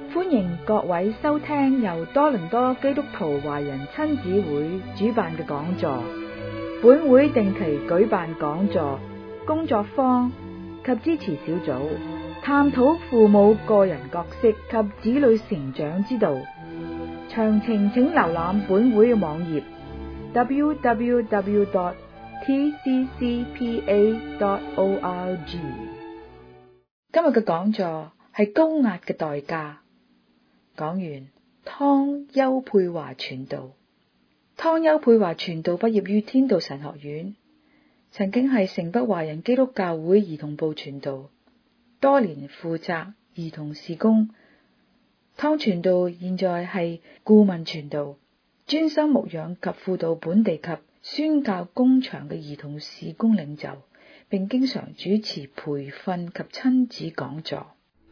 歡迎各位收聽由多倫多基督徒華人親子會主辦嘅講座。本會定期舉辦講座、工作坊及支持小組，探討父母個人角色及子女成長之道。詳情請瀏覽本會嘅網頁 www.tccpa.org。今日嘅講座係高壓嘅代價。講員湯邱佩華傳道。湯邱佩華傳道畢業於天道神學院，曾經係城北華人基督教會兒童部傳道，多年負責兒童事工。湯傳道現在係顧問傳道，專心牧養及輔導本地及宣教工場嘅兒童事工領袖，並經常主持培訓及親子講座。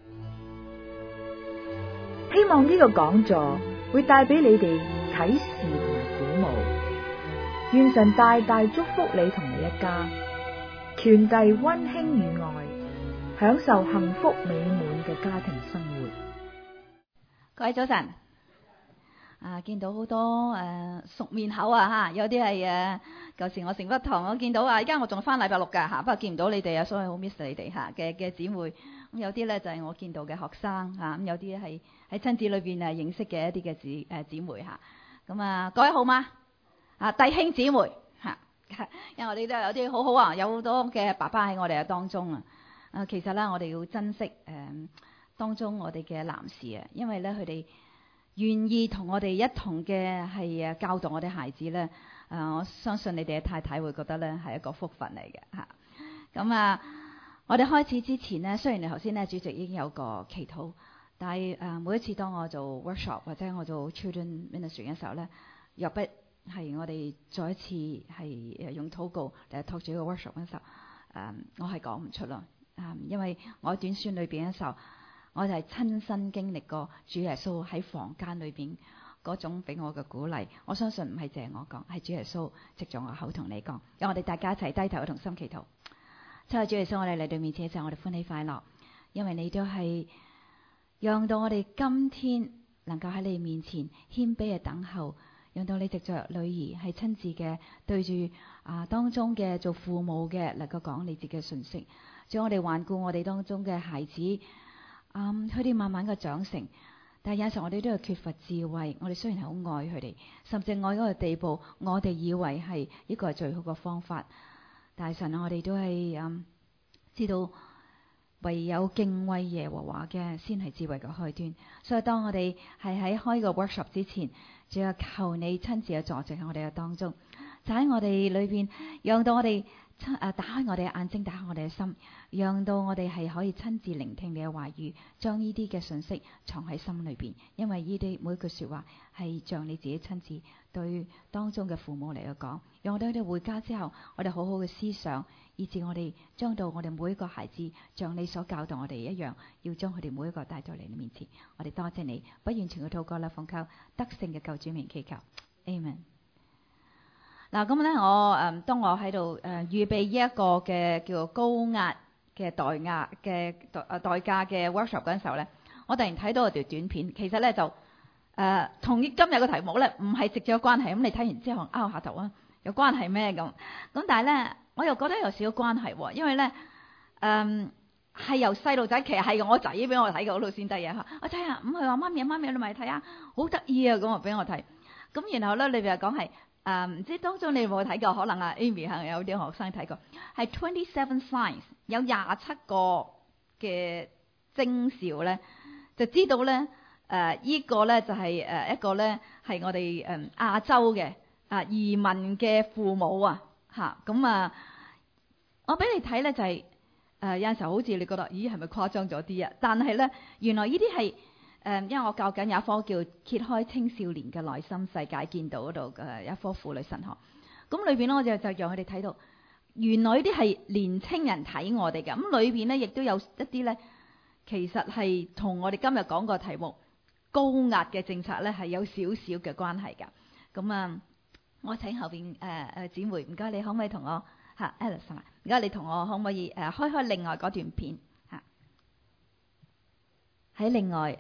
希望呢個講座會帶俾你哋啟示同埋鼓舞，願神大大祝福你同你一家，傳遞溫馨與愛，享受幸福美滿嘅家庭生活。 各位早晨，見到好多熟面口啊，有啲係舊時我城北堂我見到而家我仲返禮拜六㗎不過見唔到你哋所以好 miss 你哋嘅姊妹。咁有啲咧就係我見到嘅學生咁有啲係喺親子裏邊認識嘅一啲嘅姊妹咁各位好嗎？弟兄姊妹因為我哋都有啲好好有好多嘅爸爸喺我哋嘅當中其實咧我哋要珍惜當中我哋嘅男士因為咧佢哋願意同我哋一同嘅係教導我哋孩子咧我相信你哋嘅太太會覺得咧係一個福分嚟嘅咁我哋開始之前呢，雖然你頭先咧主席已經有個祈禱，但係每一次當我做 workshop 或者我做 children ministry 嘅時候咧，若不係我哋再一次係用禱告嚟托住個 workshop 嘅時候，我係講唔出咯，因為我短宣裏邊嘅時候，我就係親身經歷過主耶穌喺房間裏邊嗰種俾我嘅鼓勵，我相信唔係淨係我講，係主耶穌藉住我口同你講，讓我哋大家一齊低頭同心祈禱。親愛主耶穌，我哋嚟到面前嘅時候，我哋歡喜快樂，因為你都係讓到我哋今天能夠喺你面前謙卑嘅等候，讓到你藉着女兒係親自嘅對住當中嘅做父母嘅能夠講你自己嘅信息，將我哋環顧我哋當中嘅孩子，佢哋慢慢嘅長成，但係有時候我哋都係缺乏智慧，我哋雖然係好愛佢哋，甚至愛嗰個地步，我哋以為係呢個係最好嘅方法。大神我哋都係知道唯有敬畏耶和華嘅先係智慧嘅開端，所以當我哋係喺開個 workshop 之前，就要求你親自嘅坐席喺我哋嘅當中，就喺我哋裏邊，讓到我哋打開我哋嘅眼睛，打開我哋嘅心，讓到我哋係可以親自聆聽你嘅話語，將呢啲嘅信息藏喺心裏邊，因為呢啲每一句說話係像你自己親自對當中嘅父母嚟講，讓我哋喺回家之後，我哋好好嘅思想，以至我哋將到我哋每一個孩子，像你所教導我哋一樣，要將佢哋每一個帶到你面前。我哋多謝你，不完全嘅禱告啦，奉靠得勝嘅救主名祈求 Amen。嗱咁咧，當我喺度預備呢一個嘅叫做高壓嘅代價嘅 workshop 嗰陣時候咧，我突然睇到一條短片，其實咧就同今日嘅題目咧唔係直接有關係。咁你睇完之後拗下頭有關係咩咁？咁但係咧，我又覺得有少少關係喎，因為咧係由細路仔，其實係我仔俾我睇嘅嗰度先得嘢嚇。我睇下，咁佢話媽咪你咪睇下，好得意啊咁啊俾我睇。咁然後咧，你又講係唔知當中你有冇睇過？可能Amy 係有啲學生睇過，係 27 signs 有27個嘅徵兆咧，就知道咧依個咧就係一個咧係我哋亞洲嘅移民嘅父母咁我俾你睇咧就係有陣時候好似你覺得咦係咪誇張咗啲但係咧原來呢啲係因為我教緊有一科叫揭開青少年嘅內心世界，見到嗰度嘅一科婦女神學，咁裏邊咧我就讓佢哋睇到原來呢啲係年青人睇我哋嘅，咁裏邊咧亦都有一啲咧其實係同我哋今日講個題目高壓嘅政策咧係有少少嘅關係㗎。咁我請後邊姊妹唔該，你可唔可以同我Alice 唔該，你同我可唔可以開另外嗰段片喺另外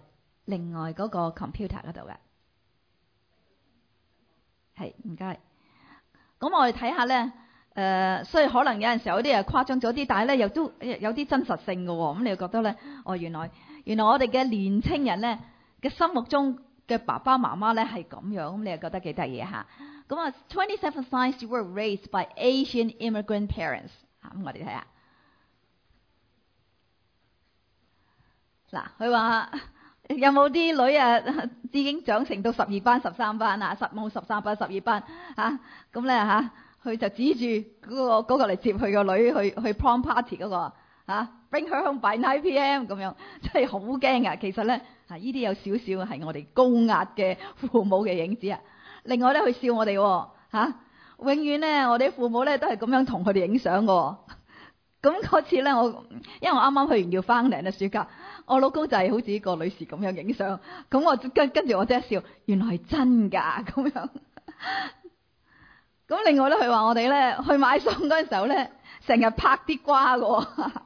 另外嗰個 computer 嗰度嘅。係，唔該。咁我哋睇下咧，所以可能有陣時候有啲誇張咗啲，但係咧又都有啲真實性嘅喎。咁你又覺得咧，原來我哋嘅年青人咧嘅心目中嘅爸爸媽媽咧係咁樣，咁你又覺得幾得意嚇？咁啊，27 sons were raised by Asian immigrant parents。咁我哋睇下。嗱，佢話有冇啲女已經長成到12班、13班啊？冇13班、12班嚇，咁咧嚇，佢就指住嗰個嚟接佢個女去 prom party 嗰個，bring her home by 9 p.m. 咁樣，真係好驚啊！其實咧呢啲有少少係我哋高壓嘅父母嘅影子啊。另外咧，佢笑我哋永遠咧我哋父母咧都係咁樣同佢哋影相喎。咁嗰次咧，因為我啱啱去完要翻嚟嘅暑假，我老公就係好似個女士咁樣影相，咁我跟住我即係笑，原來係真㗎咁樣。咁另外咧，佢話我哋咧去買餸嗰陣時候咧，成日拍啲瓜㗎。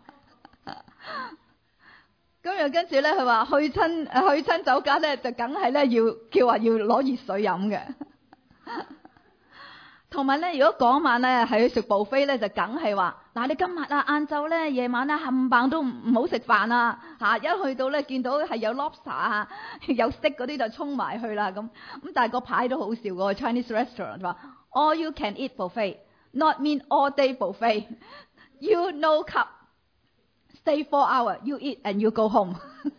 咁又跟住咧，佢話去親酒家咧，就梗係咧要話要攞熱水飲嘅。同埋咧，如果嗰晚咧係去食 buffet 咧，就梗係話嗱，你今日晏晝咧、夜晚咧冚唪都唔好食飯啊！一去到咧見到係有 lobster 有 steak 嗰啲就衝埋去啦咁。但係個牌都好笑喎 ，Chinese restaurant 話 all you can eat buffet not mean all day buffet you no cup stay 4 hours you eat and you go home 。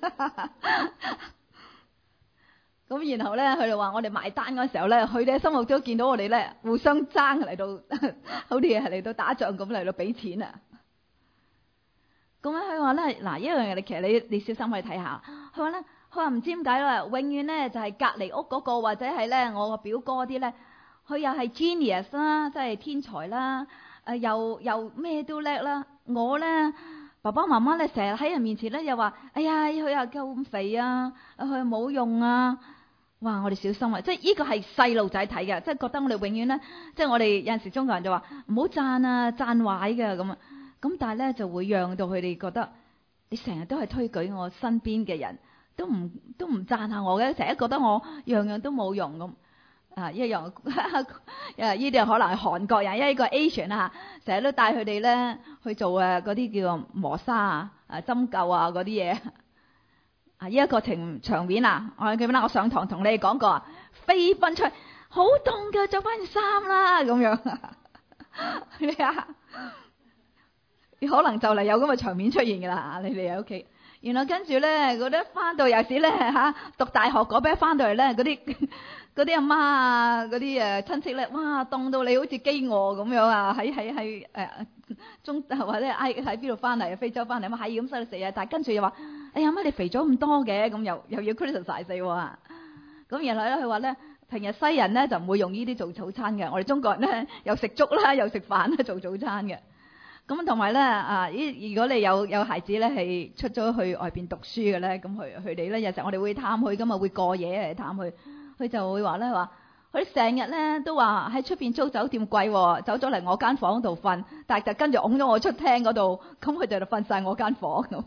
咁然後咧，佢哋話我哋埋單嗰時候咧，佢哋喺心目中見到我哋咧互相爭嚟到，好似係嚟到打仗咁嚟到俾錢啊！咁咧佢話咧，嗱，一樣嘢，其實你小心去睇下。佢話唔知點解啦，永遠咧就係隔離屋嗰個或者係咧我個表哥啲咧，佢又係 genius 啦，即係天才啦，又咩都叻啦。我咧爸爸媽媽咧成日喺人面前咧又話，哎呀佢又夠咁肥啊，佢又冇用啊！哇！我哋小心啊，即係呢個係細路仔睇嘅，即係覺得我哋永遠咧，即係我哋有陣時中國人就話唔好讚啊，讚壞嘅咁啊。咁但係咧就會讓到佢哋覺得你成日都係推舉我身邊嘅人，都唔讚下我嘅，成日覺得我樣樣都冇用咁啊。一樣呢啲可能係韓國人，因為呢個 Asian 啊，成日都帶佢哋咧去做嗰啲叫做磨砂啊、針灸啊嗰啲嘢。呢一個場面啊，我記得我上堂同你哋講過啊，飛奔出去，好凍㗎，着翻件衫啦咁樣。你啊，可能就嚟有咁嘅場面出現㗎啦，你哋喺屋企。然後跟住咧，嗰啲翻到有時咧讀大學嗰邊翻到嚟咧，嗰啲阿媽啊，嗰啲親戚咧，哇，凍到你好似飢餓咁樣啊！喺中或者喺邊度翻嚟？非洲翻嚟嘛，係咁犀利死啊！但係跟住又話，哎呀乜你肥咗咁多嘅？咁又要 criticize 死喎。咁然後咧，佢話咧，平日西人咧就唔會用呢啲做早餐嘅，我哋中國人咧又食粥啦，又食飯啦做早餐嘅。咁同埋咧如果你有孩子咧係出咗去外邊讀書嘅咧，咁佢哋咧有時候我哋會探佢噶嘛，會過夜嚟探佢，佢就會話咧佢成日咧都話喺出邊租酒店貴喎，走咗嚟我間房度瞓，但係就跟住拱咗我出廳嗰度，咁佢就瞓晒我間房咁。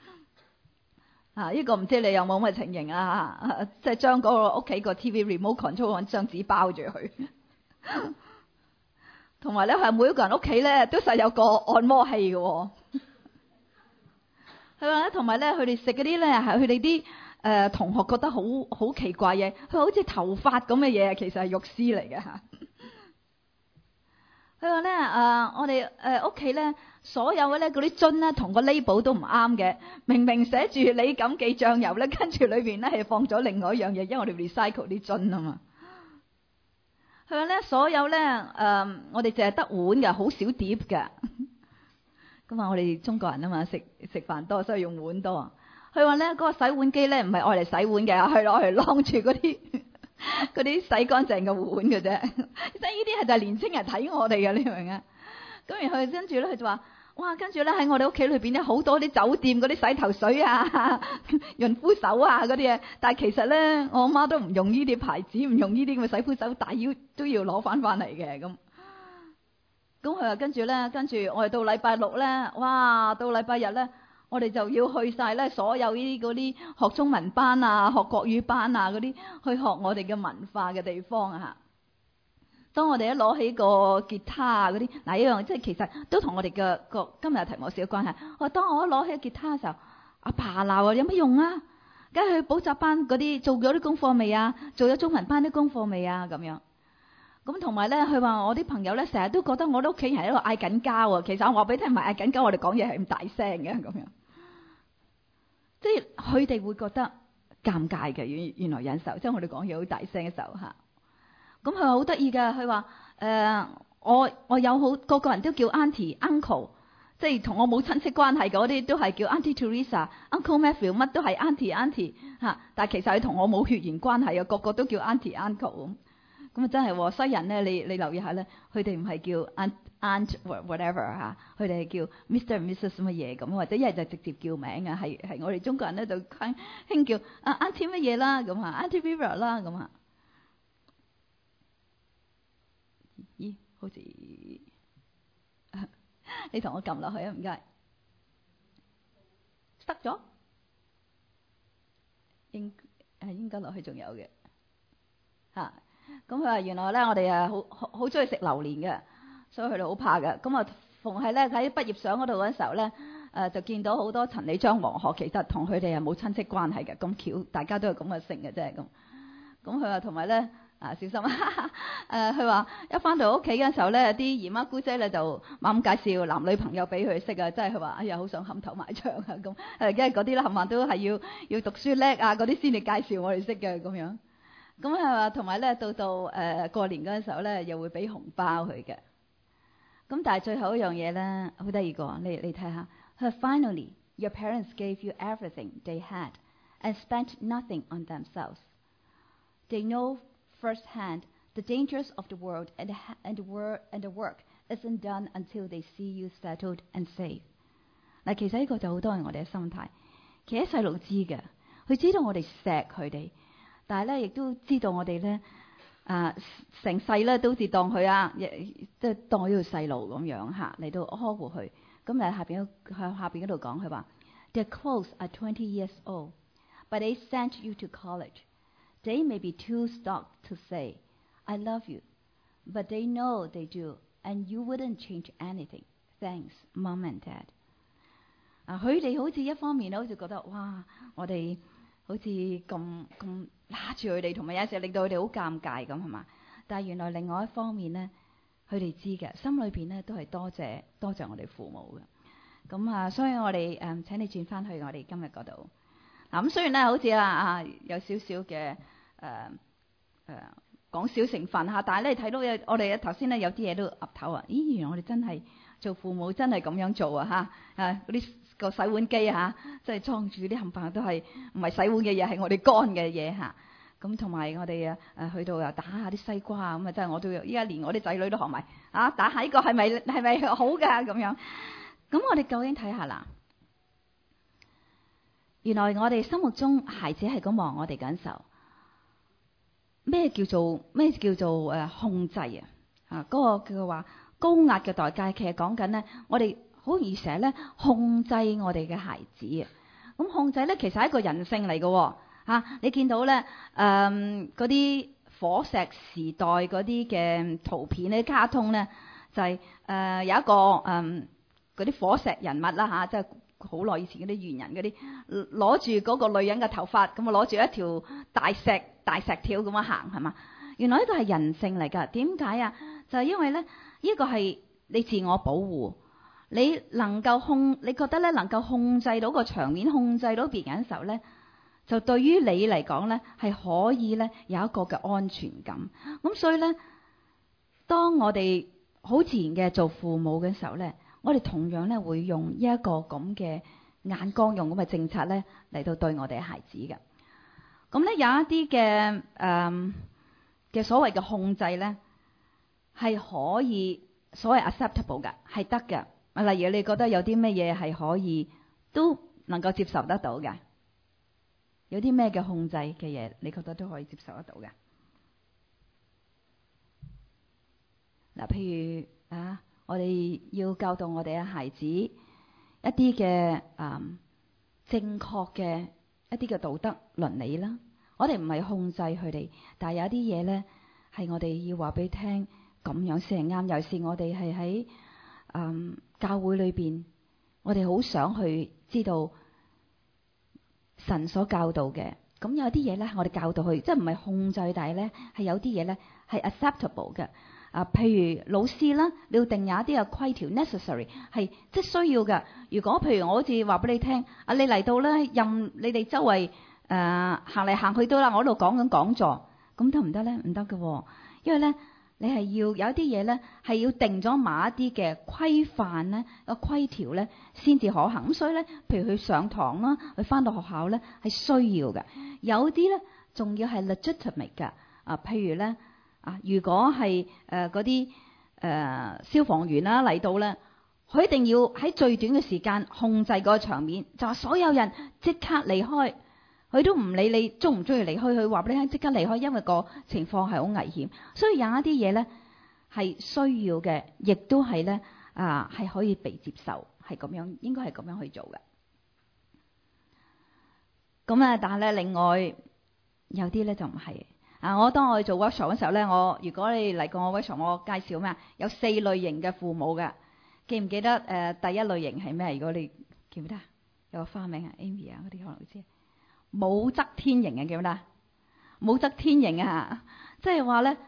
呢個唔知你有冇咁嘅情形啊？即係將嗰個屋企個 TV remote control 揾張紙包住佢。同埋咧係每一個人屋企咧都實有個按摩器嘅喎。佢話咧，同埋咧佢哋食嗰啲咧係佢哋啲同學覺得好奇怪嘢，佢好似頭髮咁嘅嘢，其實係肉絲嚟嘅嚇。佢話咧我哋屋企咧所有嘅咧嗰啲樽咧同個 label 都唔啱嘅，明明寫住李錦記醬油咧，跟住裏邊咧係放咗另外一樣嘢，因為我哋 recycle 啲樽啊嘛。佢話咧所有咧我哋淨係得碗嘅，好少碟嘅。咁啊，我哋中國人啊嘛，食飯多，所以用碗多。佢話咧嗰個洗碗機咧唔係愛嚟洗碗嘅，係攞嚟晾住嗰啲洗乾淨嘅碗嘅啫。即係呢啲係就係年青人睇我哋嘅，你明唔明啊？咁然後跟住咧佢就話，哇！跟住咧喺我哋屋企裏邊咧好多啲酒店嗰啲洗頭水啊、潤膚手啊嗰啲嘢，但係其實咧我阿媽都唔用呢啲牌子，唔用呢啲咁嘅洗膚手，但係都要攞翻嚟嘅咁。咁佢話跟住我哋到禮拜六咧，哇！到禮拜日咧， 我哋就要去晒咧所有呢啲嗰啲學中文班啊、學國語班啊嗰啲，去學我哋嘅文化嘅地方啊嚇。當我哋一攞起個吉他啊嗰啲，嗱一樣即係其實都同我哋嘅個今日嘅題目有少少關係。我當我一攞起吉他嘅時候，阿爸鬧啊，有乜用啊？梗係去補習班嗰啲做咗啲功課未啊？做咗中文班啲功課未啊？咁樣。咁同埋咧，佢話我啲朋友咧成日都覺得我啲屋企人喺度嗌緊交啊。其實我話俾你聽，唔係嗌緊交，我哋講嘢係咁大聲嘅咁樣。即係佢哋會覺得尷尬嘅，原來忍受，即係我哋講嘢好大聲嘅時候嚇。咁佢話好得意㗎，佢話我有好個個人都叫 Auntie Uncle， 即係同我冇親戚關係嗰啲都係叫 Auntie Teresa、Uncle Matthew， 乜都係 Auntie 嚇。但係其實佢同我冇血緣關係啊，個個都叫 Auntie Uncle 咁啊，真係西人咧，你留意下咧，佢哋唔係叫 Aunt whatever 嚇，佢哋係叫 Mr. and Mrs 乜嘢咁，或者一係就直接叫名啊，係我哋中國人咧就興叫Auntie 乜嘢啦咁啊 ，Auntie Vera 啦咁啊。咦，好似你同我撳落去啊，唔該，塞咗，應該落去仲有嘅嚇。咁佢話原來咧我哋好中意食榴蓮嘅，所以佢哋好怕嘅。咁啊，逢係咧喺畢業相嗰度嗰陣時候咧，就見到好多陳李張黃鶴，其實同佢哋係冇親戚關係嘅，咁巧大家都係咁嘅姓嘅啫咁。咁佢話同埋咧。小心啊！佢話一翻到屋企嘅時候咧，啲姨媽姑姐咧就猛咁介紹男女朋友俾佢識啊！即係佢話哎呀，好想冚頭埋牆啊咁。因為嗰啲咧冚唪唥都係要讀書叻啊，嗰啲先至介紹我哋識嘅咁樣。咁佢話同埋咧到過年嗰陣時候咧，又會俾紅包佢嘅。咁但係最後一樣嘢咧，好得意個，你睇下。佢話 Finally, your parents gave you everything they had and spent nothing on themselves. They know firsthand the dangers of the world and the work isn't done until they see you settled and safe。 嗱，其實呢個就好多係我哋嘅心態。其實細路知嘅，佢知道我哋錫佢哋，但係咧亦都知道我哋咧成世咧都好似當佢即係當佢呢個細路咁樣嚇嚟到呵護佢。咁喺下邊嗰度講佢話 Their clothes are 20 years old, but they sent you to college.They may be too stuck to say, I love you, but they know they do, and you wouldn't change anything. Thanks, Mom and Dad. 佢哋好似一方面咧，好似覺得哇，我哋好似咁拉住佢哋，同埋有時令到佢哋好尷尬咁係嘛？但係原來另外一方面咧，佢哋知嘅，心裏邊咧都係多謝我哋父母嘅。咁所以我哋請你轉翻去我哋今日嗰度。嗱，咁雖然咧好似有少少嘅講少成分嚇，但係咧睇到我哋頭先咧有啲嘢都岌頭啊！咦，原來我哋真係做父母真係咁樣做啊嚇！嗰啲個洗碗機啊，即係裝住啲冚唪唥都係唔係洗碗嘅嘢，係我哋乾嘅嘢嚇。咁同埋我哋去到又打下啲西瓜啊，咁啊真係我都依家連我啲仔女都學埋打下呢個係咪好㗎咁樣？咁我哋究竟睇下啦。原來我哋心目中孩子係咁望我哋緊受，咩叫做控制啊？嗰個叫話高壓嘅代價，其實講緊咧，我哋好易成日咧控制我哋嘅孩子啊。咁控制咧，其實係一個人性嚟嘅嚇。你見到咧嗰啲火石時代嗰啲嘅圖片咧，卡通咧就係有一個嗰啲火石人物啦嚇，即係。好耐以前嗰啲猿人嗰啲攞住嗰個女人嘅頭髮，咁啊攞住一條大石條咁樣行係嘛？原來呢個係人性嚟㗎。點解啊？就係因為咧，呢個係你自我保護，你覺得咧能夠控制到個場面，控制到別人嘅時候咧，就對於你嚟講咧係可以咧有一個嘅安全感。咁所以咧，當我哋好自然嘅做父母嘅時候咧，我哋同樣咧會用呢一個咁嘅眼光，用咁嘅政策咧嚟到對我哋嘅孩子嘅。咁咧有一啲嘅所謂嘅控制咧係可以所謂 acceptable 嘅，係得嘅。例如你覺得有啲咩嘢係可以都能夠接受得到嘅，有啲咩嘅控制嘅嘢你覺得都可以接受得到嘅。嗱，譬如我哋要教導我哋嘅孩子一啲嘅正確嘅一啲嘅道德倫理啦。我哋唔係控制佢哋，但係有啲嘢咧係我哋要話俾你聽，咁樣先係啱。尤其是我哋係喺教會裏邊，我哋好想去知道神所教導嘅。咁有啲嘢咧，我哋教導佢，即係唔係控制，但係咧係有啲嘢咧係 acceptable 嘅。譬如老師啦，你要定有一啲嘅規條 necessary 係即係需要嘅。如果譬如我好似話俾你聽，你嚟到咧，任你哋周圍行嚟行去都啦，我喺度講緊講座，咁得唔得咧？唔得嘅，因為咧你係要有一啲嘢咧係要定咗某一啲嘅規範咧個規條咧先至可行。咁所以咧，譬如去上堂啦，去翻到學校咧係需要嘅。有啲咧仲要係 legitimate 嘅。譬如咧如果係嗰啲消防員啦嚟到咧，佢一定要喺最短嘅時間控制個場面，就話所有人即刻離開。佢都唔理你中唔中意離開，佢話俾你聽即刻離開，因為個情況係好危險。所以有一啲嘢咧係需要嘅，亦都係咧係可以被接受，係咁樣，應該係咁樣去做嘅。咁啊，但係咧另外有啲咧就唔係。我當我去做 workshop 嘅時候咧，如果你嚟過我 workshop，我介紹咩？有4類型嘅父母嘅，記唔記得？第一類型係咩？如果你記唔記得？有個花名Amy 嗰啲可能會知。武則天型嘅，記唔記得？武則天型啊，即係話咧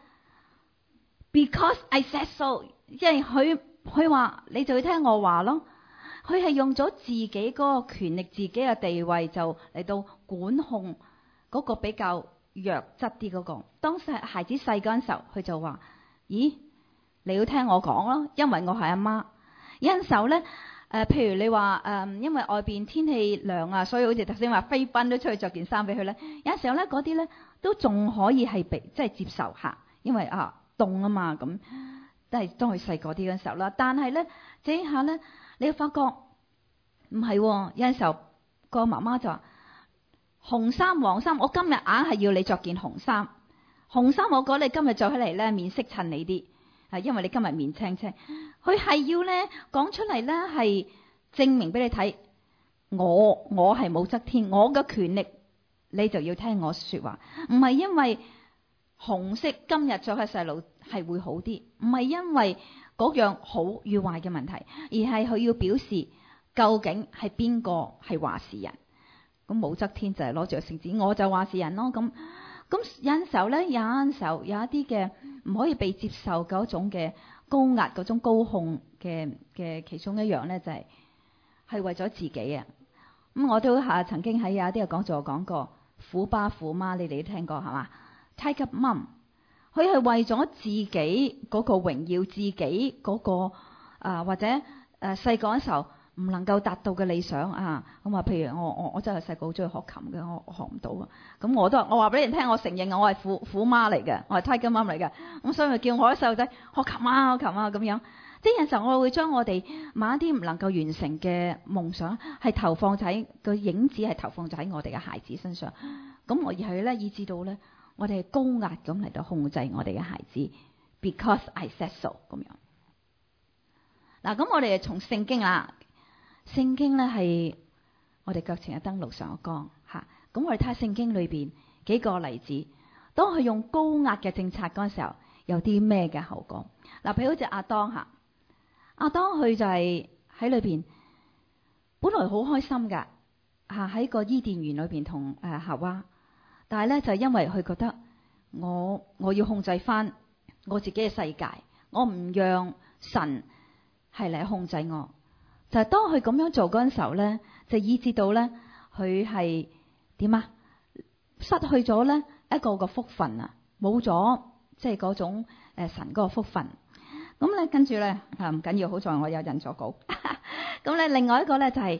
，because I said so， 即係佢話你就要聽我話咯。佢係用咗自己嗰個權力、自己嘅地位，就嚟到管控嗰個比較弱質啲嗰個。當時孩子細嗰陣時候，佢就話：咦，你要聽我講咯，因為我係阿媽。有陣時候咧。譬如你話因為外邊天氣涼啊，所以好似頭先話飛奔都出去着件衫俾佢咧。有陣時候咧，嗰啲咧都仲可以係即係接受下，因為凍啊嘛，咁都係當佢細個啲嗰陣時候啦。但係咧，這下咧，你會發覺唔係，有陣時候個媽媽就話紅衫黃衫，我今日硬係要你着件紅衫。紅衫我覺得你今日着起嚟咧面色襯你啲。因為你今日面青青，佢係要咧講出嚟咧係證明俾你睇，我係武則天，我嘅權力你就要聽我說話，唔係因為紅色今日着嘅細路係會好啲，唔係因為嗰樣好與壞嘅問題，而係佢要表示究竟係邊個係話事人。咁武則天就係攞住個聖旨，我就話事人咯。咁有陣時候咧，有一啲嘅唔可以被接受嗰種嘅高壓、嗰種高控嘅其中一樣咧，就係為咗自己啊。咁我都曾經喺有一啲嘅講座講過，虎爸虎媽，你哋都聽過係嘛？Tiger Mum，佢係為咗自己嗰個榮耀，自己嗰個或者細個嗰時候唔能夠達到嘅理想啊，咁譬如我真係細個好中意學琴嘅，我學唔到啊。咁我話俾你聽，我承認我係虎媽嚟嘅，我係 Tiger Mum 嚟嘅。咁所以咪叫我啲細路仔學琴啊咁樣。即係有時候我會將我哋某一啲唔能夠完成嘅夢想，係投放喺個影子，係投放喺我哋嘅孩子身上。咁我而係咧，以致到咧，我哋係高壓咁嚟到控制我哋嘅孩子 ，because I said so 咁樣。嗱，咁我哋從聖經啦。聖經咧係我哋腳前嘅燈，路上嘅光嚇。咁我哋睇下聖經裏邊幾個例子，當佢用高壓嘅政策嗰陣時候，有啲咩嘅後果？嗱，譬如好似亞當嚇，亞當佢就係喺裏邊，本來好開心㗎嚇，喺個伊甸園裏邊同夏娃，但係咧就係因為佢覺得我要控制翻我自己嘅世界，我唔讓神係嚟控制我。就係當佢咁樣做嗰陣時候咧，就以致到咧佢係點啊？失去咗咧一個個福分啊，冇咗即係嗰種神嗰個福分。咁咧跟住咧唔緊要，好在我有印咗稿。咁咧另外一個咧就係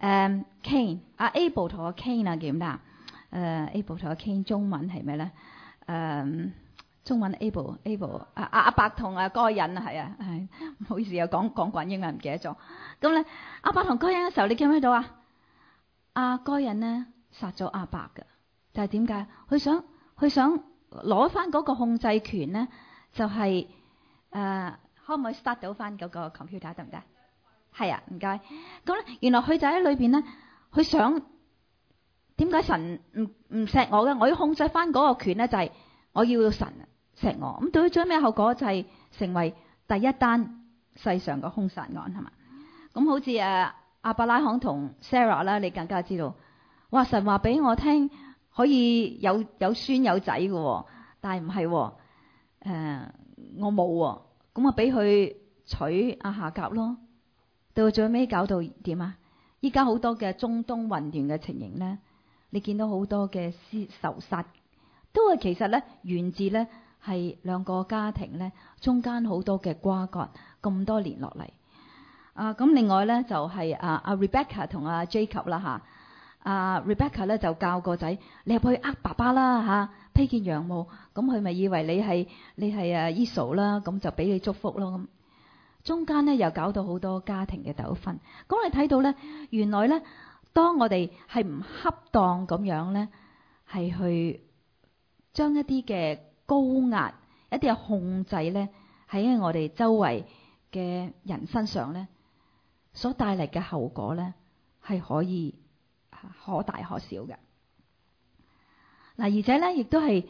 Cain Abel 同個 Cain 啊，記唔記得啊？Abel 同個 Cain 中文係咩咧？中文 Abel 阿伯同該隱啊，係啊，係唔好意思，有講慣英文唔記得咗。咁咧阿伯同該隱嘅時候，你記唔記到啊？該隱咧殺咗阿伯嘅，就係點解？佢想攞翻嗰個控制權咧，就係可唔可以 start 到翻嗰個 computer 得唔得？係啊，唔該。咁咧原來佢就喺裏邊咧， 佢想點解神唔錫我嘅？我要控制翻嗰個權咧，就係我要神錫我。咁到咗最尾後果就係成為第一單世上嘅兇殺案，係嘛？咁好似亞伯拉罕同 Sarah 啦，你更加知道，哇！神話俾我聽可以有孫有仔嘅，但係唔係，我冇喎，咁啊俾佢娶阿夏甲咯。到最尾搞到點啊？依家好多嘅中東混亂嘅情形咧，你見到好多嘅仇殺，都係其實咧源自咧係兩個家庭咧中間好多嘅瓜葛，咁多年落嚟。咁另外咧就係阿 Rebecca 同阿 Jacob 啦嚇。阿 Rebecca 咧就教個仔，你入去爸爸啦嚇，披件羊毛，咁佢咪以為你係Esau啦，咁就俾你祝福咯咁。中間咧又搞到好多家庭嘅糾紛。咁你睇到咧，原來咧當我哋係唔恰當咁樣咧，係去將一啲嘅高壓、一啲嘅控制咧喺我哋周圍嘅人身上咧，所帶嚟嘅後果咧係可以可大可小嘅。嗱，而且咧亦都係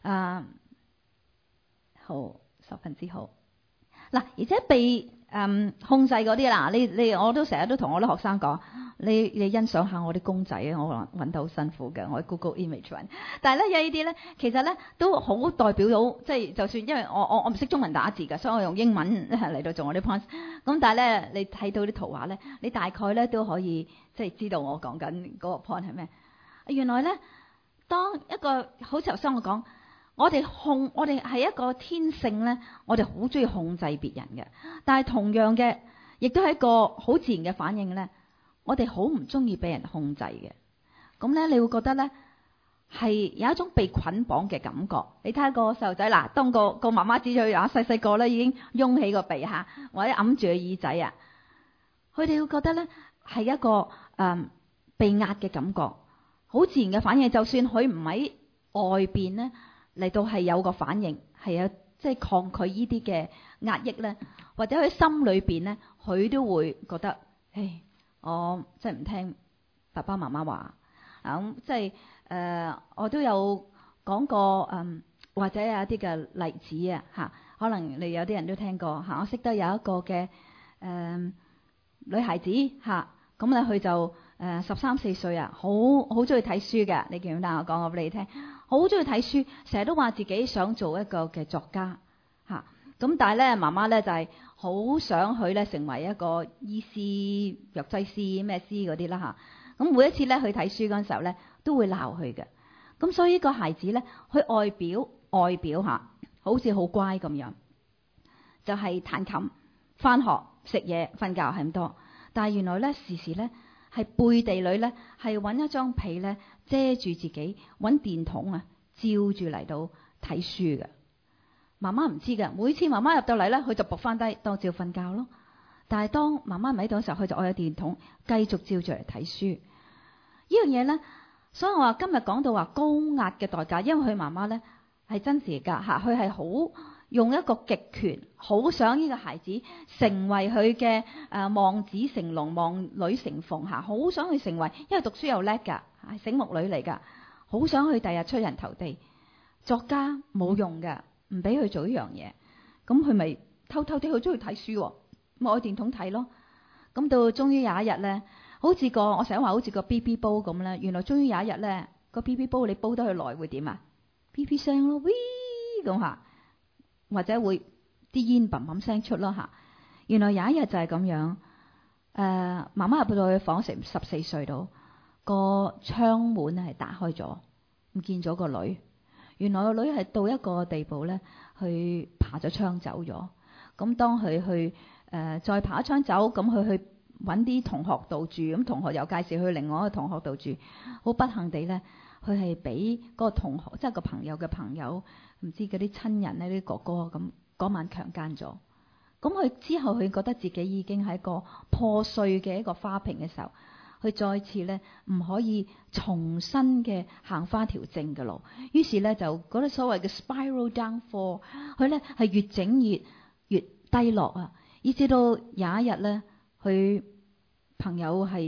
好十分之好。嗱，而且被控制嗰啲啦，我都成日都同我啲學生講，你欣賞下我啲公仔啊，我揾得好辛苦嘅，我喺 Google Image 揾。但係咧有呢啲咧，其實咧都好代表到，即係就算因為我唔識中文打字㗎，所以我用英文嚟到做我啲 point。咁但係咧，你睇到啲圖畫咧，你大概咧都可以即係知道我講緊嗰個 point 係咩。原來咧，當一個好似頭先我講。我哋係一個天性咧，我哋好中意控制別人嘅。但係同樣嘅，亦都係一個好自然嘅反應咧。我哋好唔中意俾人控制嘅。咁咧，你會覺得咧係有一種被捆綁嘅感覺。你睇下個細路仔嗱，當個媽媽指住佢細個咧已經擁起個鼻下，或者揞住個耳仔啊，佢哋會覺得咧係一個被壓嘅感覺，好自然嘅反應。就算佢唔喺外邊咧。嚟到係有個反應，係有即係抗拒呢啲嘅壓抑咧，或者佢心裏邊咧，佢都會覺得，唉，我即係唔聽爸爸媽媽話咁，即係我都有講過或者有一啲嘅例子啊嚇，可能你有啲人都聽過嚇，我識得有一個嘅女孩子嚇，咁咧佢就13、14歲啊，好中意睇書嘅，你記唔記得我講過俾你聽？好中意睇書，成日都話自己想做一個嘅作家嚇。咁但係咧，媽媽咧就係好想佢咧成為一個醫師、藥劑師、咩師嗰啲啦嚇。咁每一次咧去睇書嗰陣時候咧，都會鬧佢嘅。咁所以呢個孩子咧，佢外表嚇好似好乖咁樣，就係彈琴、返學、食嘢、瞓覺係咁多。但係原來咧時時咧係背地裏咧係揾一張被咧遮住自己，揾電筒啊照住嚟到睇書嘅。媽媽唔知嘅，每次媽媽入到嚟咧，佢就伏翻低當照瞓覺咯。但係當媽媽唔喺度嘅時候，佢就愛有電筒繼續照住嚟睇書。呢樣嘢咧，所以我話今日講到話高壓嘅代價，因為佢媽媽咧係真實㗎嚇，佢係好用一個極權，好想呢個孩子成為佢嘅望子成龍、望女成鳳嚇，好想去成為，因為讀書又叻㗎，係醒目女嚟㗎，好想去第日出人頭地。作家冇用㗎，唔俾佢做呢樣嘢，咁佢咪偷偷地好中意睇書喎，咪愛電筒睇咯。咁到終於有一日咧，好似我成日話好似個 BB 煲咁咧，原來終於有一日咧，個 BB 煲你煲得佢耐會點啊？BB 聲咯，喂咁嚇。或者會啲煙嘭嘭聲出咯嚇。原來有一日就係咁樣，媽媽入到去房成14歲度，個窗門係打開咗，唔見咗個女。原來個女係到一個地步咧，去爬咗窗走咗。咁當佢去再爬窗走，咁佢去揾啲同學度住，咁同學又介紹去另外一個同學度住。好不幸地咧，佢係俾嗰個同學，即係個朋友嘅朋友，唔知嗰啲親人咧，啲哥哥咁嗰晚強姦咗。咁佢之後佢覺得自己已經係一個破碎嘅一個花瓶嘅時候，佢再次咧唔可以重新嘅行翻條正嘅路，於是咧就嗰啲所謂嘅 spiral downfall，佢咧係越整越低落啊！以至到有一日咧，佢朋友係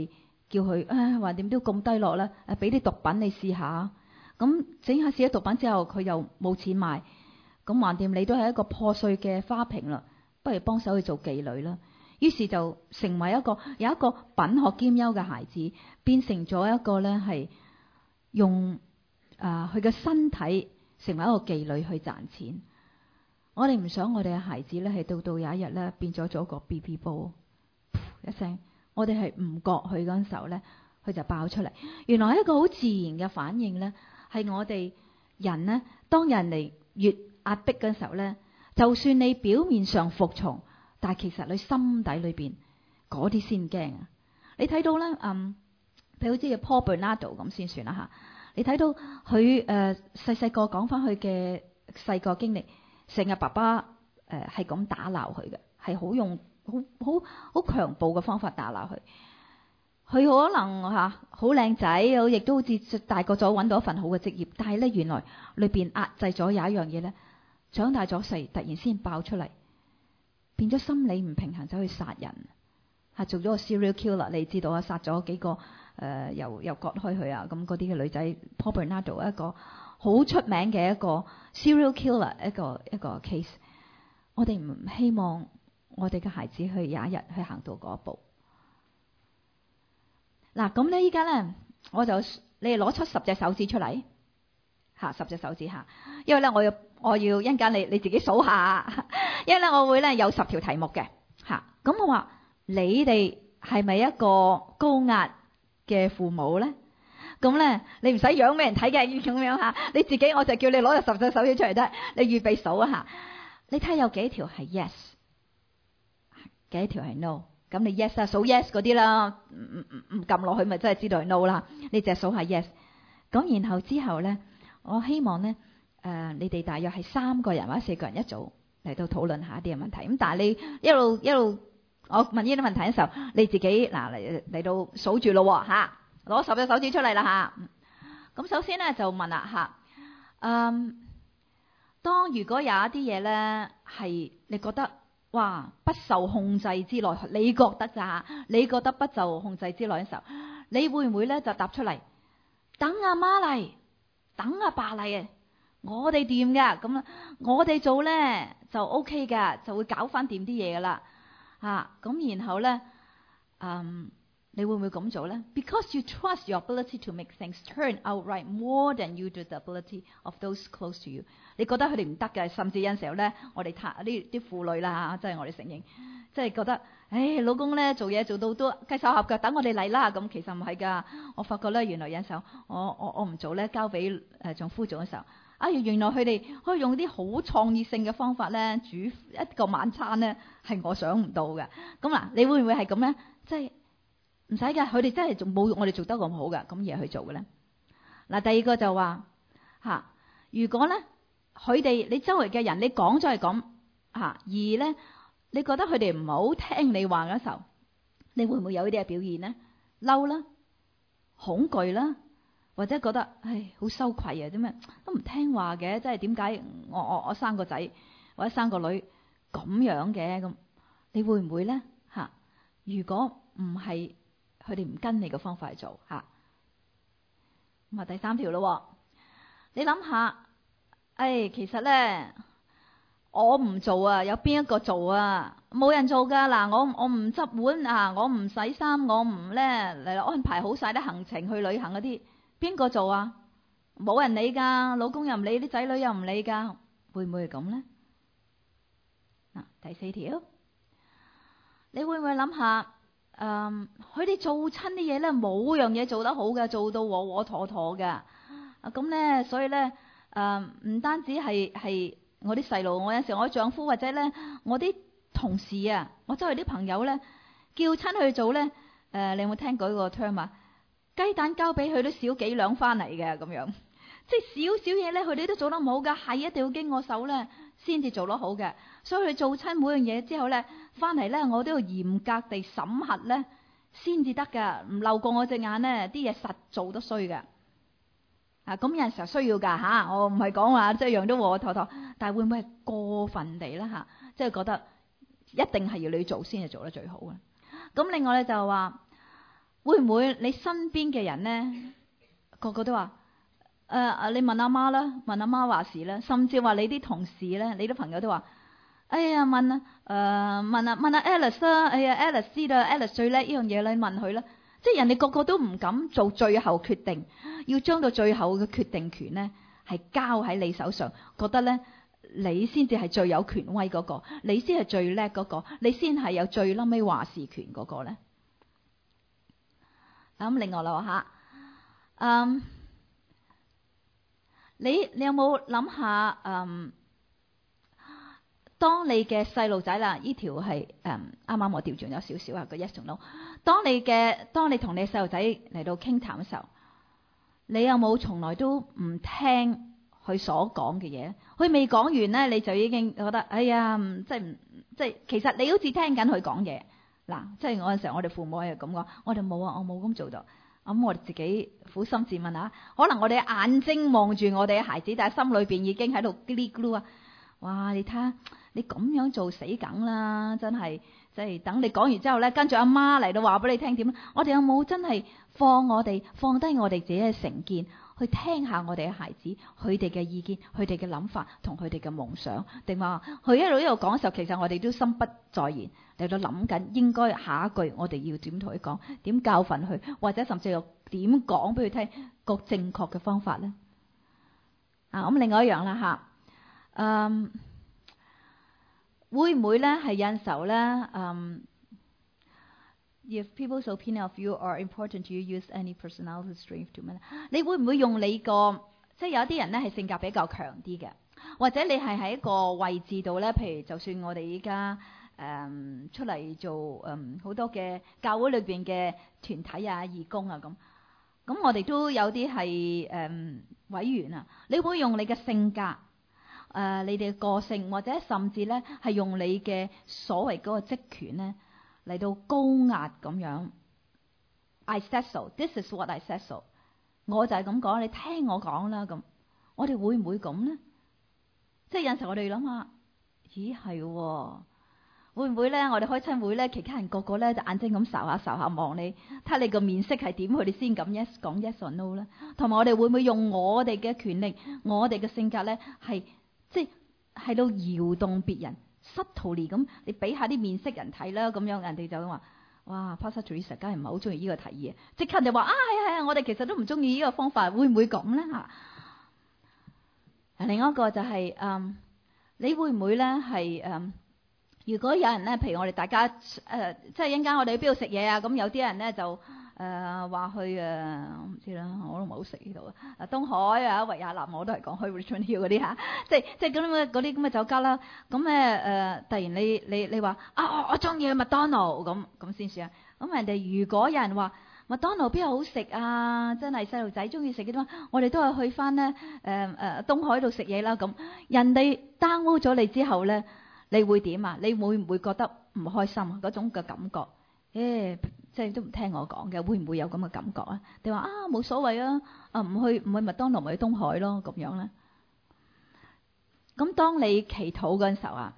叫佢橫掂都咁低落啦，俾啲毒品你試下。咁整下試咗毒品之後，佢又冇錢買，咁橫掂你都係一個破碎嘅花瓶啦，不如幫手去做妓女啦。於是就成為有一個品學兼優嘅孩子，變成咗一個咧係用佢嘅身體成為一個妓女去賺錢。我哋唔想我哋嘅孩子咧係到有一日咧變咗個 BB 煲，一聲，我哋係唔覺佢嗰陣時候咧，佢就爆出嚟。原來係一個好自然嘅反應咧，係我哋人咧，當人嚟越壓迫嗰陣時候咧，就算你表面上服從，但係其實你心底裏邊嗰啲先驚啊！你睇到咧，譬如好似 Paul Bernardo 咁先算啦嚇。你睇到佢細細個講翻佢嘅細個經歷，成日爸爸係咁打鬧佢嘅，係好用好強暴嘅方法打鬧佢。佢可能好靚仔，亦都好似大個咗揾到一份好嘅職業，但係咧原來裏邊壓制咗有一樣嘢咧，長大咗突然先爆出嚟，變咗心理唔平衡，走去殺人，做咗個 serial killer。你知道啊，殺咗幾個又割開佢啊，咁嗰啲嘅女仔。Paul Bernardo 一個好出名嘅一個 serial killer， 一個 case。我哋唔希望我哋嘅孩子去有一日去行到嗰一步。嗱，咁咧依家咧，你哋攞出10隻手指出嚟，10隻手指嚇，因為咧我要一陣間你自己數下，因為咧我會咧有10條題目嘅嚇。咁我話你哋係咪一個高壓嘅父母咧？咁咧你唔使樣俾人睇嘅，咁樣嚇，你自己我就叫你攞10隻手指出嚟得，你預備數啊嚇。你睇下有幾條係 yes， 幾條係 no。咁你 yes 啊，數 yes 嗰啲啦，唔撳落去咪真係知道係 no 啦。你淨係數下 yes。咁然後之後咧，我希望咧你哋大約係3個人或者4個人一組嚟到討論下一啲嘅問題。咁但係你一路我問呢啲問題嘅時候，你自己嚟到數住咯嚇，攞10隻手指出嚟啦嚇。咁首先咧就問啦嚇，當如果有一啲嘢咧係你覺得哇不受控制之內，你覺得咋？你覺得不受控制之內嘅時候，你會唔會咧就答出嚟？等阿媽嚟，等阿爸嚟啊！我哋掂噶，咁我哋做咧就 OK 噶，就會搞翻掂啲嘢噶啦嚇。咁然後咧，你會唔會咁做咧 ？Because you trust your ability to make things turn out right more than you do the ability of those close to you。你覺得佢哋唔得嘅，甚至有陣時候咧，我哋呢啲婦女啦嚇，即係我哋承認，即係覺得，老公咧做嘢做到都雞手鴨腳，等我哋嚟啦。咁其實唔係㗎，我發覺咧，原來有陣時候我唔做咧，交俾丈夫做嘅時候，原來佢哋可以用啲好創意性嘅方法咧，煮一個晚餐咧，係我想唔到嘅。咁嗱，你會唔會係咁咧？即係唔使㗎，佢哋真係仲冇我哋做得咁好㗎，咁而去做嘅咧。嗱，第二個就話如果咧佢哋你周圍嘅人，你講咗係咁而咧，你覺得佢哋唔好聽你話嘅時候，你會唔會有呢啲嘅表現呢？嬲啦，恐懼啦，或者覺得好羞愧啊？點咩都唔聽話嘅，即係點解我生個仔或者生個女咁樣嘅？咁你會唔會咧如果唔係佢哋唔跟你嘅方法去做咁第3條咯，你諗下，其實咧我唔做啊，有邊一個做啊？冇人做噶。嗱，我唔執碗我唔洗衫，我唔咧嚟安排好晒啲行程去旅行嗰啲，邊個做啊？冇人理噶，老公又唔理，啲仔女又唔理噶，會唔會係咁咧？第4條，你會唔會諗下？佢哋做親啲嘢咧，冇樣嘢做得好嘅，做到妥妥妥妥嘅。咁咧，所以咧，唔單止係我啲細路，我有時我丈夫或者咧，我啲同事啊，我周圍啲朋友咧，叫親去做咧，你有冇聽過呢個 term 啊？雞蛋交俾佢都少幾兩翻嚟嘅咁樣，即係少少嘢咧，佢哋都做得唔好噶，係一定要經我手咧，先至做得好嘅。所以佢做親每樣嘢之後咧，翻嚟咧，我都要嚴格地審核咧，先至得噶，唔漏過我隻眼咧，啲嘢實做得衰嘅。咁有陣時候需要噶我唔係講話即係樣都和我妥妥，但係會唔會係過分地啦即係覺得一定係要你做先係做得最好嘅。咁另外咧就話， 會唔會你身邊嘅人咧，個個都話你問阿媽啦，問阿媽話事啦，甚至話你啲同事咧，你啲朋友都話，哎呀問阿 Alice 啦，哎呀 Alice 知啦 ，Alice 最叻呢樣嘢，你問佢啦。即係人哋個個都唔敢做最後決定，要將到最後嘅決定權咧係交喺你手上，覺得咧你先至係最有權威嗰個，你先係最叻嗰個，你先係有最冧尾話事權嗰個咧。咁另外啦吓，你有冇諗下當你嘅細路仔啦，呢條係啱啱我調轉咗少少啊個 yes or no。當你同你細路仔嚟到傾談嘅時候，你有冇從來都唔聽佢所講嘅嘢？佢未講完咧，你就已經覺得哎呀，即係其實你好似聽緊佢講嘢嗱。即係嗰陣時候，我哋父母係咁講，我哋冇啊，我冇咁做到。咁我哋自己苦心自問下，可能我哋眼睛望住我哋嘅孩子，但係心裏邊已經喺度嘰哩咕嚕啊！哇！你睇下，你咁樣做死梗啦，真係即係等你講完之後咧，跟住阿媽嚟到話俾你聽點？我哋有冇真係放低我哋自己嘅成見，去聽下我哋嘅孩子佢哋嘅意見、佢哋嘅諗法同佢哋嘅夢想？定話佢一路講嘅時候，其實我哋都心不在焉，嚟到諗緊應該下一句我哋要點同佢講，點教訓佢，或者甚至又點講俾佢聽個正確嘅方法咧？咁另外一樣啦會唔會咧係有陣時候咧？If people's opinion of you are important to you, use any personality strength to man。你會唔會用你個即係有啲人咧係性格比較強啲嘅，或者你係喺一個位置度咧？譬如就算我哋依家出嚟做好多嘅教會裏邊嘅團體啊、義工啊咁我哋都有啲係委員啊。你會用你嘅性格？你哋嘅個性，或者甚至咧係用你嘅所謂嗰個職權咧嚟到高壓咁樣。I said so. This is what I said so. 我就係咁講，你聽我講啦咁。我哋會唔會咁咧？即係有陣時我哋諗下，咦係會唔會咧？我哋開親會咧，其他人個個咧就眼睛咁睄下望你，睇下你個面色係點，佢哋先敢講 yes or no 咧。同埋我哋會唔會用我哋嘅權力、我哋嘅性格咧係？即係喺度搖動別人，subtly咁，你俾下啲面色人睇啦，咁樣人哋就話：哇 Pastor Teresa 梗係唔係好中意呢個提議，即刻就話係，我哋其實都唔中意呢個方法，會唔會咁咧嚇？另一個就係你會唔會咧係如果有人咧，譬如我哋大家即係一陣間我哋去邊度食嘢啊？咁有啲人咧就話去我唔知啦，我都唔係好食呢度啊。東海啊、維也納我都係講去 Richmond Hill 嗰啲嚇，即係嗰啲咁嘅酒家啦。咁咧突然你話我中意去麥當勞咁先算啊。咁人哋如果有人話麥當勞邊度好食啊？真係細路仔中意食嘅話，我哋都係去翻咧東海度食嘢啦。咁人哋 download 咗你之後咧，你會點啊？你會唔會覺得唔開心啊？嗰種嘅感覺，即係都唔聽我講嘅，會唔會有咁嘅感覺啊？你話冇所謂啊，唔去麥當勞咪去東海咯，咁樣咧。咁當你祈禱嗰陣時候啊，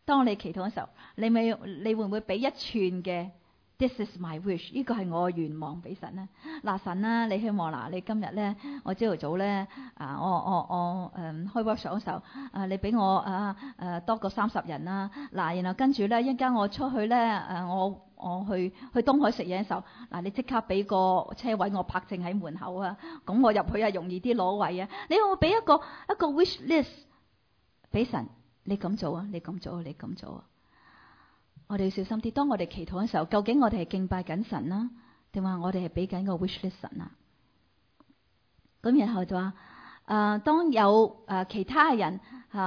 你會唔會俾一串嘅 This is my wish？ 呢個係我嘅願望俾神咧。嗱神啦，你希望你今日咧，我朝頭早咧我開 workshop 嗰時候你俾我多過30人啦。嗱，然後跟住咧一陣間我出去咧我去東海食嘢嘅時候，你即刻俾個車位我泊正喺門口啊，咁我入去容易啲攞位啊。你會唔會俾一個 wish list 俾神？你咁做啊，你咁做啊，你咁做啊。我哋要小心啲，當我哋祈禱嘅時候，究竟我哋係敬拜緊神啦，定話我哋係俾緊個 wish list 神啊？咁然後就話當有其他人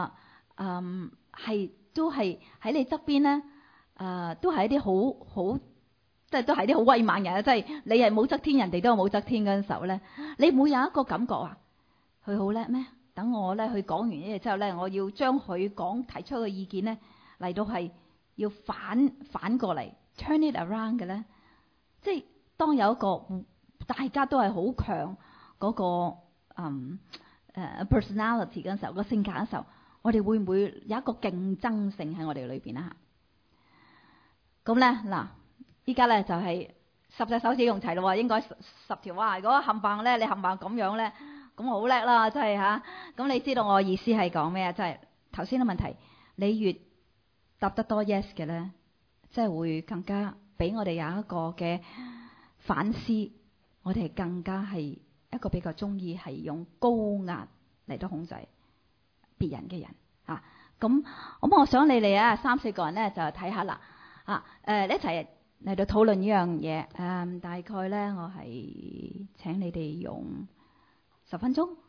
係都係喺你側邊咧，都係一啲好即係都係啲好威猛人，即係你係武則天，人哋都係武則天嗰陣時候咧，你會有一個感覺啊，佢好叻咩？等我咧去講完呢嘢之後咧，我要將佢提出嘅意見咧嚟到係要反過嚟 turn it around 嘅咧，即係當有一個大家都係好強嗰個personality 嗰陣時候，個性格嘅時候，我哋會唔會有一個競爭性喺我哋裏邊啊？咁咧嗱，依家咧就係 10隻手指用齊咯喎，應該10條哇！如果冚棒咧，你冚棒咁樣咧，咁我好叻啦，真係嚇。咁你知道我意思係講咩啊？即係頭先嘅問題，你越答得多 yes 嘅咧，即係會更加俾我哋有一個嘅反思。我哋係更加係一個比較中意係用高壓嚟到控制別人嘅人嚇。咁我想你哋啊3、4個人咧就睇下啦一齊嚟到討論呢樣嘢。大概咧我係請你哋用10分鐘。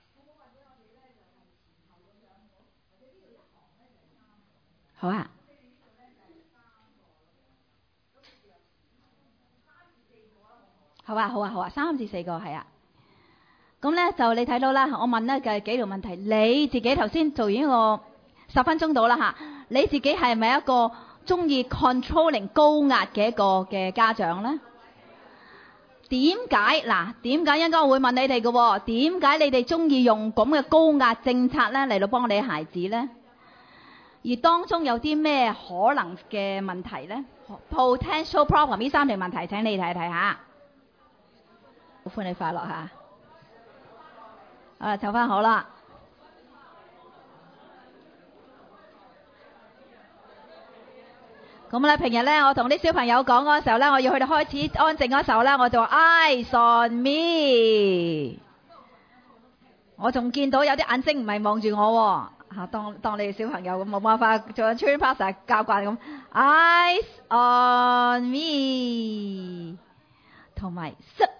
好啊。好啊，3至4個係啊。咁咧就你睇到啦，我問咧嘅幾條問題，你自己頭先做完一個10分鐘到啦嚇，你自己係咪一個中意 controlling 高壓嘅一個嘅家長咧？點解一陣間我會問你哋嘅喎？點解你哋中意用咁嘅高壓政策咧嚟到幫你嘅孩子咧？而當中有啲咩可能嘅問題咧 ？Potential problem 呢3條問題請你睇睇下。好，歡迎快樂嚇！坐翻好啦。咁咧，平日咧，我同啲小朋友講嗰時候咧，我要佢哋開始安靜嗰時候咧，我就話 Eyes on me。我仲見到有啲眼睛唔係望住我喎，當你哋小朋友咁冇辦法做 training class 教慣咁 Eyes on me， 同埋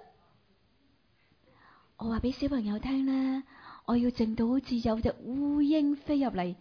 我話俾小朋友聽咧，我要靜到好似有隻烏蠅飛入嚟，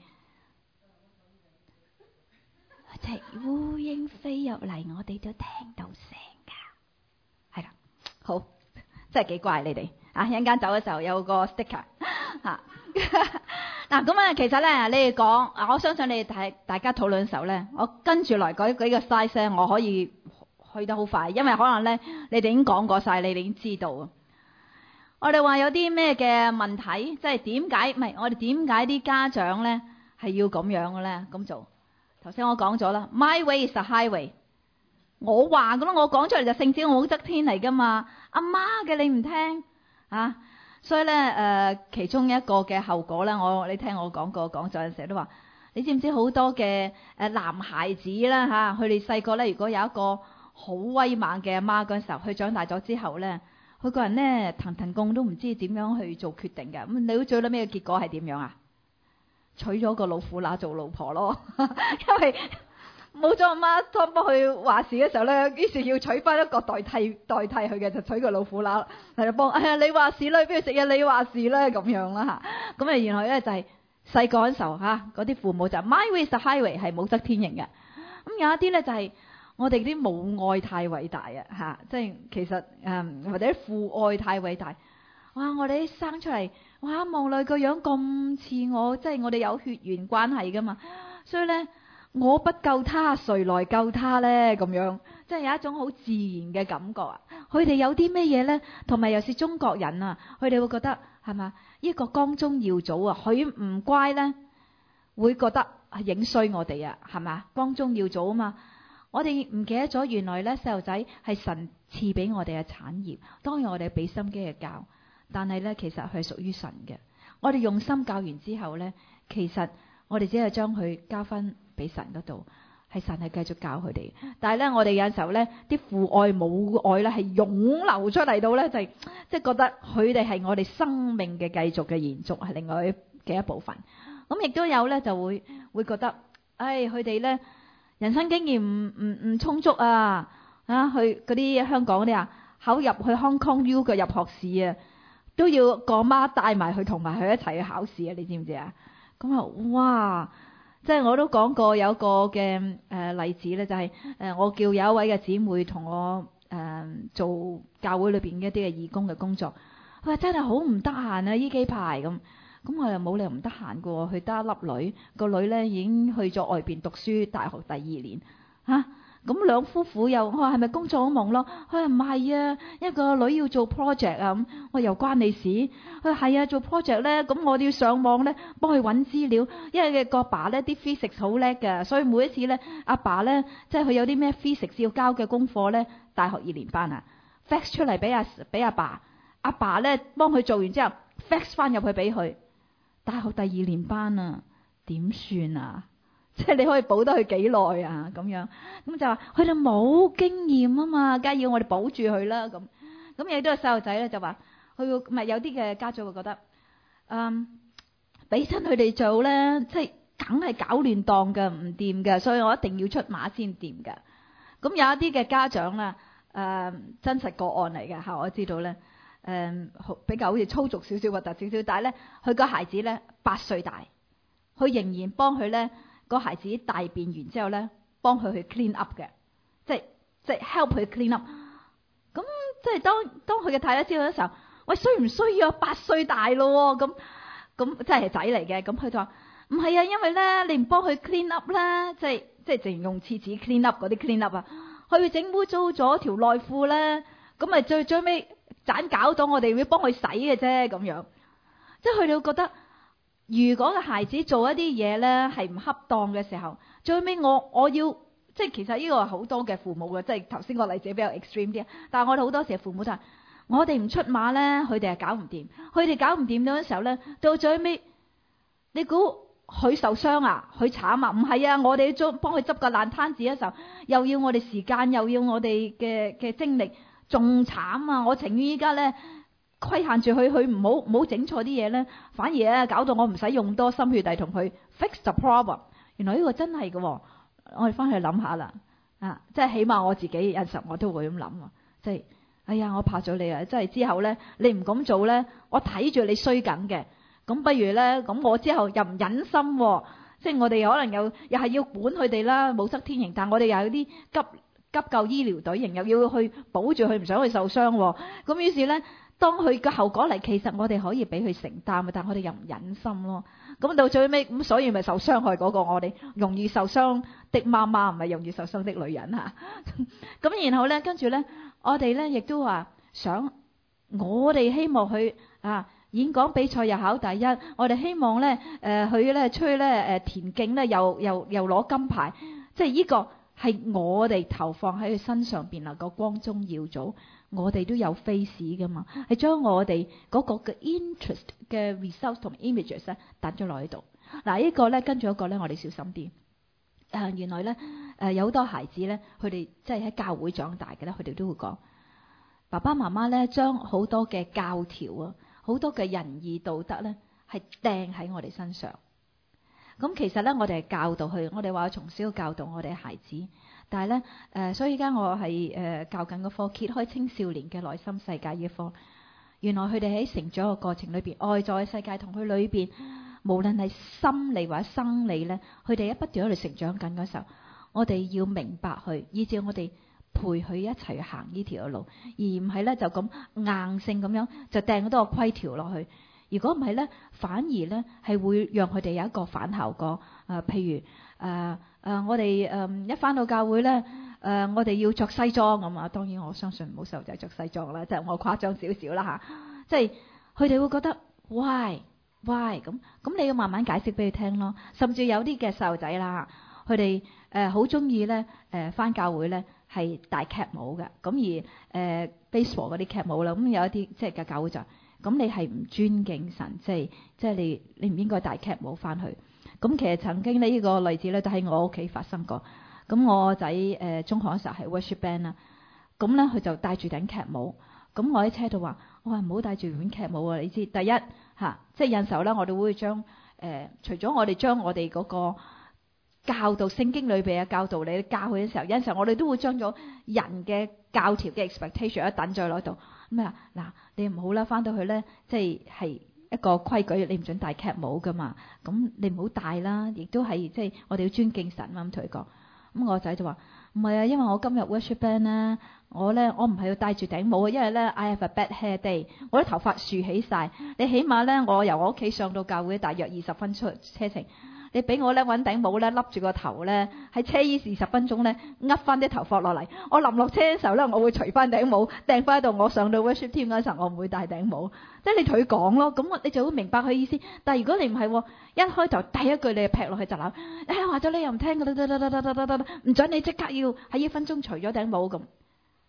隻烏蠅飛入嚟，我哋都聽到聲噶，係啦，好，真係幾怪你哋啊！一陣間走嘅時候有個 sticker 嚇。嗱咁啊，其實咧你哋講，我相信你哋大家討論嘅時候咧，我跟住來嗰幾個 size 我可以去得好快，因為可能咧你哋已經講過晒，你哋已經知道。我哋話有啲咩嘅問題，即係點解唔係我哋點解啲家長咧係要咁樣嘅咧？咁做頭先我講咗啦 ，My way is the highway。我話咁咯，我講出嚟就聖旨武則天嚟噶嘛。阿媽嘅你唔聽啊，所以咧其中一個嘅後果咧，你聽我講過講咗，成日都話，你知唔知好多嘅男孩子啦嚇，佢哋細個咧，如果有一個好威猛嘅阿媽嗰陣時候，佢長大咗之後咧。佢個人咧騰騰共都唔知點樣去做決定嘅，咁你會最尾嘅結果係點樣啊？娶咗個老虎乸做老婆咯，因為冇咗阿媽幫佢話事嘅時候咧，於是要娶翻一個代替佢嘅，就娶個老虎乸嚟幫。哎呀，你話事啦，邊度食嘢你話事啦咁樣啦嚇。咁啊，原來咧就係細個嗰陣時候嚇，嗰啲父母就 My way is the highway 係武則天型嘅。咁有一啲咧就係。我哋啲母愛太偉大啊！即係其實或者父愛太偉大。哇！我哋啲生出嚟，哇望落個樣咁似我，即係我哋有血緣關係噶嘛。所以咧，我不救他，誰來救他咧？咁樣即係有一種好自然嘅感覺啊！佢哋有啲咩嘢咧？同埋又是中國人啊，佢哋會覺得係嘛？呢個光宗耀祖啊，佢唔乖咧，會覺得係影衰我哋啊，係嘛？光宗耀祖啊嘛。我哋唔記得咗，原來咧細路仔係神賜俾我哋嘅產業，當然我哋俾心機去教，但係咧其實佢係屬於神嘅。我哋用心教完之後咧，其實我哋只係將佢交翻俾神嗰度，係神係繼續教佢哋。但係咧，我哋有陣時候咧，啲父愛母愛咧係湧流出嚟到咧，就係即係覺得佢哋係我哋生命嘅繼續嘅延續，係另外嘅一部分。咁亦都有咧就會覺得，佢哋咧。人生經驗唔充足啊！去嗰啲香港嗰啲考入去 Hong Kong U 嘅入學試啊，都要個媽帶埋佢同埋佢一齊去考試啊！你知唔知啊？咁啊，哇！即係我都講過有個嘅例子咧，就係我叫有一位嘅姊妹同我做教會裏邊一啲嘅義工嘅工作，佢話真係好唔得閒啊！呢幾排咁我又冇理由唔得閒嘅喎，佢得一粒女，個女咧已經去咗外邊讀書，大學第2年嚇。咁兩夫婦又，我話係咪工作好忙咯？佢話唔係啊，一個女要做 project 啊咁，我又關你事。佢話係啊，做 project 咧，咁我哋要上網咧幫佢揾資料，因為個爸咧啲 physics 好叻嘅，所以每一次咧阿爸咧即係佢有啲咩 physics 要交嘅功課咧， 大學2年班啊 fax 出嚟俾阿爸，阿爸咧幫佢做完之後 fax 翻入去俾佢。大學第2年班啊，點算啊？即係你可以保得佢幾耐啊？咁樣咁就話佢哋冇經驗啊嘛，梗係要我哋保住佢啦。咁亦都有細路仔咧就話佢會唔係有啲嘅家長會覺得俾親佢哋做咧，即係梗係搞亂檔嘅，唔掂嘅，所以我一定要出馬先掂嘅。咁有一啲嘅家長啦，真實個案嚟嘅嚇，我知道咧，比較好似粗俗少少、核突少少，但係咧佢個孩子咧8歲大，佢仍然幫佢咧個孩子大便完之後咧，幫佢去 clean up 嘅，即係 help 佢 clean up。咁即係當佢嘅太太知道嘅時候，喂，需唔需要8歲大咯？咁即係仔嚟嘅，咁佢就話唔係啊，因為咧你唔幫佢 clean up 啦，即係淨用廁紙 clean up 嗰啲 clean up 啊，佢會整污糟咗條內褲咧，咁咪最尾盞搞到我哋會幫佢洗嘅啫，咁樣，即係佢哋會覺得，如果個孩子做一啲嘢咧係唔恰當嘅時候，最尾我要。即係其實呢個係好多嘅父母嘅，即係頭先個例子比較 extreme 啲。但係我哋好多時父母就係我哋唔出馬咧，佢哋係搞唔掂。佢哋搞唔掂嗰陣時候咧，到最尾你估佢受傷啊？佢慘啊？唔係啊！我哋幫佢執個爛攤子嘅時候，又要我哋時間，又要我哋嘅精力，仲慘啊！我情願依家咧規限住佢唔好整錯啲嘢咧，反而咧搞到我唔使用多心血嚟同佢 fix the problem。原來呢個真係嘅喎。我哋翻去諗下啦，即係起碼我自己有陣時我都會咁諗，即係哎呀，我怕咗你啊！即係之後咧，你唔咁做咧，我睇住你衰緊嘅，咁不如咧，咁我之後又唔忍心，即係我哋可能又係要管佢哋啦，武則天刑，但係我哋又有啲急救醫療隊形，又要去保住佢，唔想佢受傷，咁於是咧，當佢嘅後果嚟，其實我哋可以俾佢承擔，但係我哋又唔忍心咯。咁到最尾咁，所以咪受傷害嗰個我哋容易受傷的媽媽，唔係容易受傷的女人嚇。咁然後咧，跟住咧，我哋咧亦都話想，我哋希望佢演講比賽又考第一，我哋希望咧佢咧出去咧田徑咧又攞金牌，即係呢個係我哋投放喺佢身上邊啊個光宗耀祖。我哋都有 face 噶嘛，係將我哋嗰個嘅 interest 嘅 results 同 images 咧彈咗落喺度。嗱，呢個咧跟住一個咧，我哋小心啲。原來咧有好多孩子咧，佢哋即係喺教會長大嘅咧，佢哋都會講爸爸媽媽咧將好多嘅教條啊，好多嘅仁義道德咧係掟喺我哋身上。咁其實咧，我哋係教導佢，我哋話從小教導我哋嘅孩子。但係咧，所以而家我係教緊個科，揭開青少年嘅內心世界呢科。原來佢哋喺成長嘅過程裏邊，外在嘅世界同佢裏邊，無論係心理或者生理咧，佢哋一不斷喺度成長緊嗰時候，我哋要明白佢，以至我哋陪佢一齊去行呢條路，而唔係咧就咁硬性咁樣就掟好多個規條落去。如果唔係咧，反而咧係會讓佢哋有一個反效果。譬如我哋一返到教會咧，我哋要着西裝咁啊。當然我相信唔好細路仔着西裝啦，即係我誇張少少啦嚇。即係佢哋會覺得 why 咁你要慢慢解釋俾佢聽咯。甚至有啲嘅細路仔啦，佢哋好中意咧返教會咧係戴 cap 帽嘅。咁而baseball 嗰啲 cap 帽啦，咁有一啲即係嘅教會就咁你係唔尊敬神，即係你唔應該戴 cap 帽返去。咁其實曾經呢個例子咧，都喺我屋企發生過。咁我仔中學嘅時候係 worship band 啦，咁咧佢就戴住頂 cap 帽。咁我喺車度話：我話唔好戴住頂 cap 帽啊！你知第一即係有陣時候咧，我哋會將除咗我哋將我哋嗰個教導聖經裏邊嘅教導你教佢嘅時候，有陣時候我哋都會將咗人嘅教條嘅 expectation 一等在攞度。咁嗱，你唔好啦，翻到去咧即係一個規矩，你唔准戴 cap 帽噶嘛。咁你唔好戴啦，亦都係即係我哋要尊敬神嘛。咁同佢講，咁我仔就話唔係啊，因為我今日 worship band 咧，我唔係要戴住頂帽啊，因為咧 I have a bad hair day， 我啲頭髮豎起晒。你起碼咧，我由我屋企上到教會大約20分車程。你俾我咧揾頂帽咧，笠住個頭咧，喺車依20分鐘咧，噏翻啲頭髮落嚟。我臨落車嘅時候咧，我會除翻頂帽，掟翻喺度。我上到 worship team 嗰陣時候，我唔會戴頂帽。即係你同佢講咯，咁你就會明白佢意思。但係如果你唔係，一開頭第一句你就劈落去就鬧，話咗你又唔聽㗎，唔准你即刻要喺1分鐘除咗頂帽咁。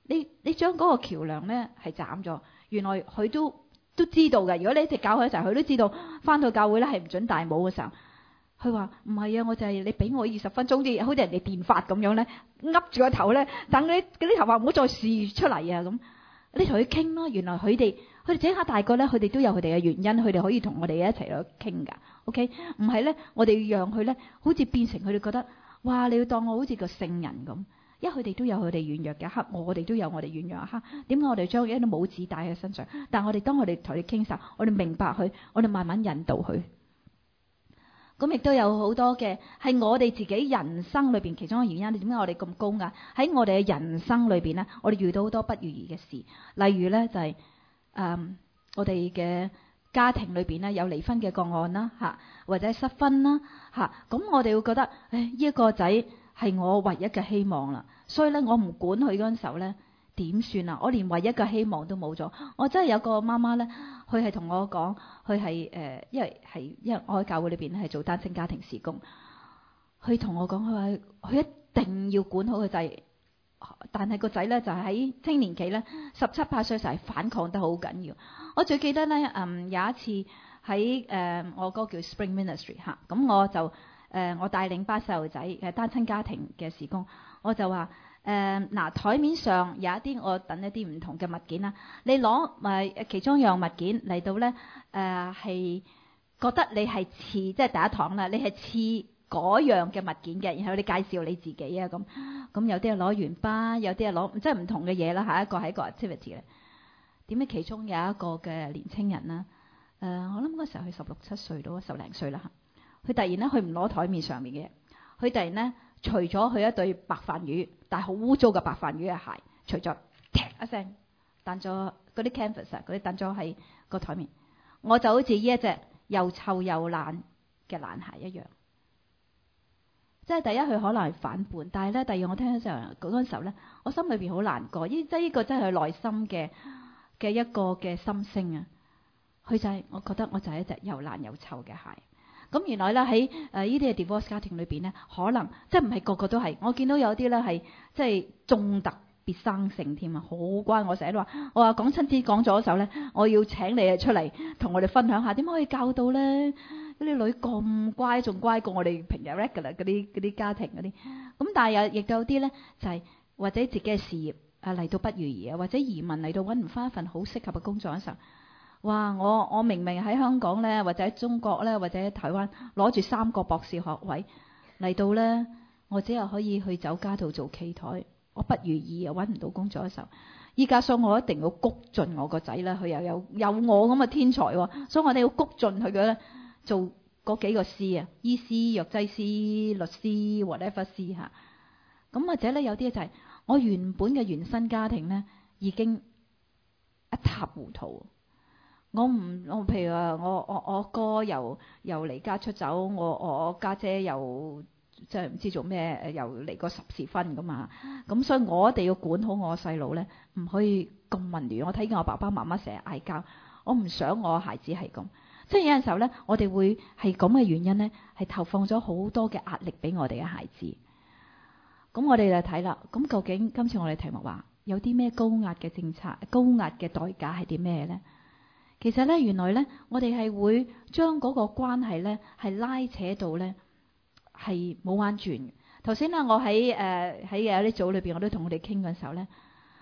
你將嗰個橋梁咧係斬咗，原來佢都知道嘅。如果你一直教佢一齊，佢都知道翻到教會咧係唔准戴帽嘅時候，佢話唔係啊，我就係你俾我20分鐘啲，好似人哋電髮咁樣咧，噏住個頭咧，等嗰啲頭髮唔好再豎出嚟啊咁。你同佢傾咯，原來佢哋這下大個咧，佢哋都有佢哋嘅原因，佢哋可以同我哋一齊去傾㗎。OK， 唔係咧，我哋要讓佢咧，好似變成佢哋覺得，哇！你要當我好似個聖人咁，因為佢哋都有佢哋軟弱嘅一刻，我哋都有我哋軟弱一刻。點解我哋將一啲帽子戴喺身上？但係我哋當我哋同佢傾時，我哋明白佢，我哋慢慢引導佢。咁亦都有好多嘅係我哋自己人生裏邊其中一個原因。點解我哋咁高壓？喺我哋嘅人生裏邊咧，我哋遇到好多不如意嘅事，例如咧就係、我哋嘅家庭裏邊咧有離婚嘅個案啦，或者失婚啦，咁我哋會覺得呢一個仔係我唯一嘅希望啦，所以咧我唔管佢嗰陣時候咧點算啊？我連唯一嘅希望都冇咗。我真係有個媽媽咧，佢係同我講，佢係因為我喺教會裏邊係做單親家庭事工，佢同我講，佢話佢一定要管好個仔，但係個仔咧就係喺青年期咧17、18歲時係反抗得好緊要。我最記得咧，有一次喺我嗰個叫 Spring Ministry 咁我就我帶領班細路仔單親家庭嘅事工，我就話台面上有一啲我等一啲唔同嘅物件啦，你攞其中一樣物件嚟到咧係覺得你係似即係第一堂啦，你係似嗰樣嘅物件嘅，然後你介紹你自己啊咁有啲係攞鉛筆，有啲係攞即係唔同嘅嘢啦，下一個係一個 activity 咧。點解其中有一個嘅年青人啦？我諗嗰時候佢16、17歲到10零歲啦，佢突然咧佢唔攞台面上面嘅嘢，佢突然咧除咗佢一對白飯魚，但係好污糟嘅白飯魚嘅鞋，除咗踢一聲彈咗嗰啲 canvas 嗰啲彈咗喺個台面，我就好似呢一隻又臭又爛嘅爛鞋一樣。即係第一佢可能係反叛，但係咧第二我聽嘅時候嗰陣時候咧，我心裏邊好難過，即係呢個真係佢內心嘅一個嘅心聲啊！佢就係我覺得我就係一隻又爛又臭嘅鞋。咁原來咧喺呢啲嘅 divorce 家庭裏邊咧，可能即係唔係個個都係。我見到有啲咧係即係仲特別生性添啊，好乖。我成日都話，我話講親子講咗嘅時候咧，我要請你出嚟同我哋分享下點可以教到咧嗰啲女咁乖，仲乖過我哋平日 regular 嗰啲家庭嗰啲。咁但係亦都有啲咧就係或者自己嘅事業嚟到不如意啊，或者移民嚟到揾唔翻一份好適合嘅工作嘅時候。哇！我明明喺香港咧，或者喺中國咧，或者喺台灣攞住3個博士學位嚟到咧，我只係可以去酒家度做企台，我不如意又揾唔到工作嘅時候，依家所以我一定要谷盡我個仔啦，佢又有我咁嘅天才喎，所以我哋要谷盡佢嘅咧做嗰幾個師啊，醫師、藥劑師、律師 whatever 師嚇。咁或者咧有啲就係我原本嘅原生家庭咧已經一塌糊塗。我譬如話我哥又離家出走，我家姐又即係唔知做咩，又離過10次婚咁啊！咁所以我一定要管好我細路咧，唔可以咁混亂。我睇見我爸爸媽媽成日嗌交，我唔想我孩子係咁。即係有陣時候咧，我哋會係咁嘅原因咧，係投放咗好多嘅壓力俾我哋嘅孩子。咁我哋就睇啦。咁究竟今次我哋題目話有啲咩高壓嘅政策、高壓嘅代價係啲咩咧？其實咧，原來咧，我哋係會將嗰個關係咧，係拉扯到咧，係冇彎轉。頭先咧，我喺有啲組裏邊，我都同佢哋傾嘅時候咧，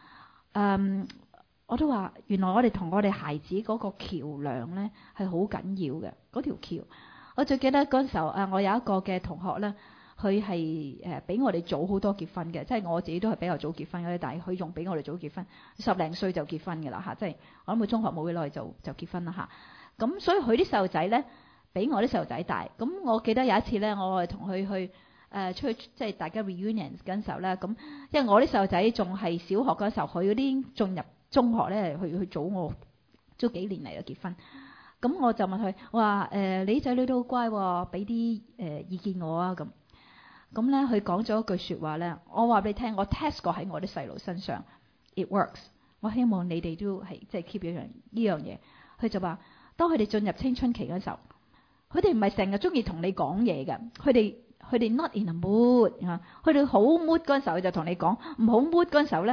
我都話原來我哋同我哋孩子嗰個橋梁咧係好緊要嘅嗰條橋。我最記得嗰陣時候，我有一個嘅同學咧。佢係比我哋早好多結婚嘅，即係我自己都係比較早結婚嘅，但係佢仲比我哋早結婚，10零歲就結婚嘅啦嚇，即係我諗佢中學冇幾耐就結婚啦嚇。咁所以佢啲細路仔咧比我啲細路仔大。咁我記得有一次咧，我係同佢去出去即係大家 reunion 嗰陣時候咧，咁因為我啲細路仔仲係小學嗰陣時候，佢嗰啲進入中學咧，去早我早幾年嚟就結婚。咁我就問佢，我話你啲仔女都好乖喎，俾啲意見我啊咁。咁咧，佢講咗一句説話咧，我話俾你聽，我 test 過喺我啲細路身上 ，it works。我希望你哋都係即係 keep 呢樣嘢。佢就話，當佢哋進入青春期嗰時候，佢哋唔係成日中意同你講嘢嘅，佢哋 not in a mood 嚇，佢哋好 mood 嗰陣時候就同你講，唔好 mood 嗰陣時候咧，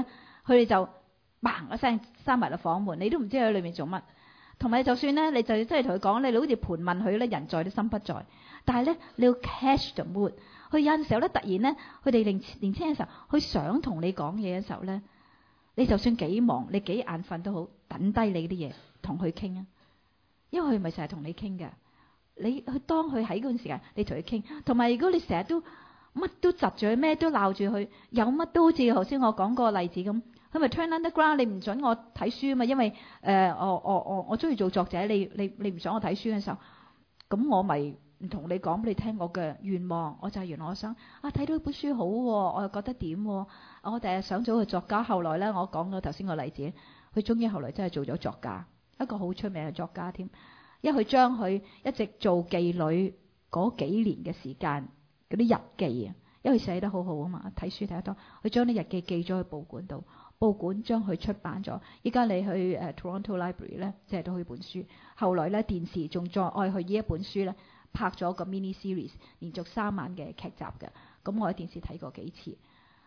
佢哋就嘭一聲閂埋個房門，你都唔知佢喺裏面做乜。同埋就算咧，你就真係同佢講，你好似盤問佢咧，人在都心不在。但係咧，你要 catch the mood。佢有陣時候咧，突然咧，佢哋年青嘅時候，佢想同你講嘢嘅時候咧，你就算幾忙，你幾眼瞓都好，等低你啲嘢同佢傾啊。因為佢咪成日同你傾嘅，你去當佢喺嗰段時間，你同佢傾。同埋如果你成日都乜都窒住佢，咩都鬧住佢，有乜都好似頭先我講個例子咁。佢咪 turn underground， 你唔准我睇書啊嘛，因為我中意做作者，你唔想我睇書嘅時候，咁我咪唔同你講俾你聽我嘅願望，我就係原來我想睇到本書好喎，我又覺得點喎，我第日想做個作家。後來咧，我講咗頭先個例子，佢終於後來真係做咗作家，一個好出名嘅作家添。因為佢將佢一直做妓女嗰幾年嘅時間嗰啲日記啊，因為佢寫得好好啊嘛，睇書睇得多，佢將啲日記寄咗去報館度。報館將佢出版咗，依家你去Toronto Library 咧借到佢本書。後來咧電視仲再愛佢呢一本書咧拍咗個 mini series， 連續3晚嘅劇集嘅。咁我喺電視睇過幾次。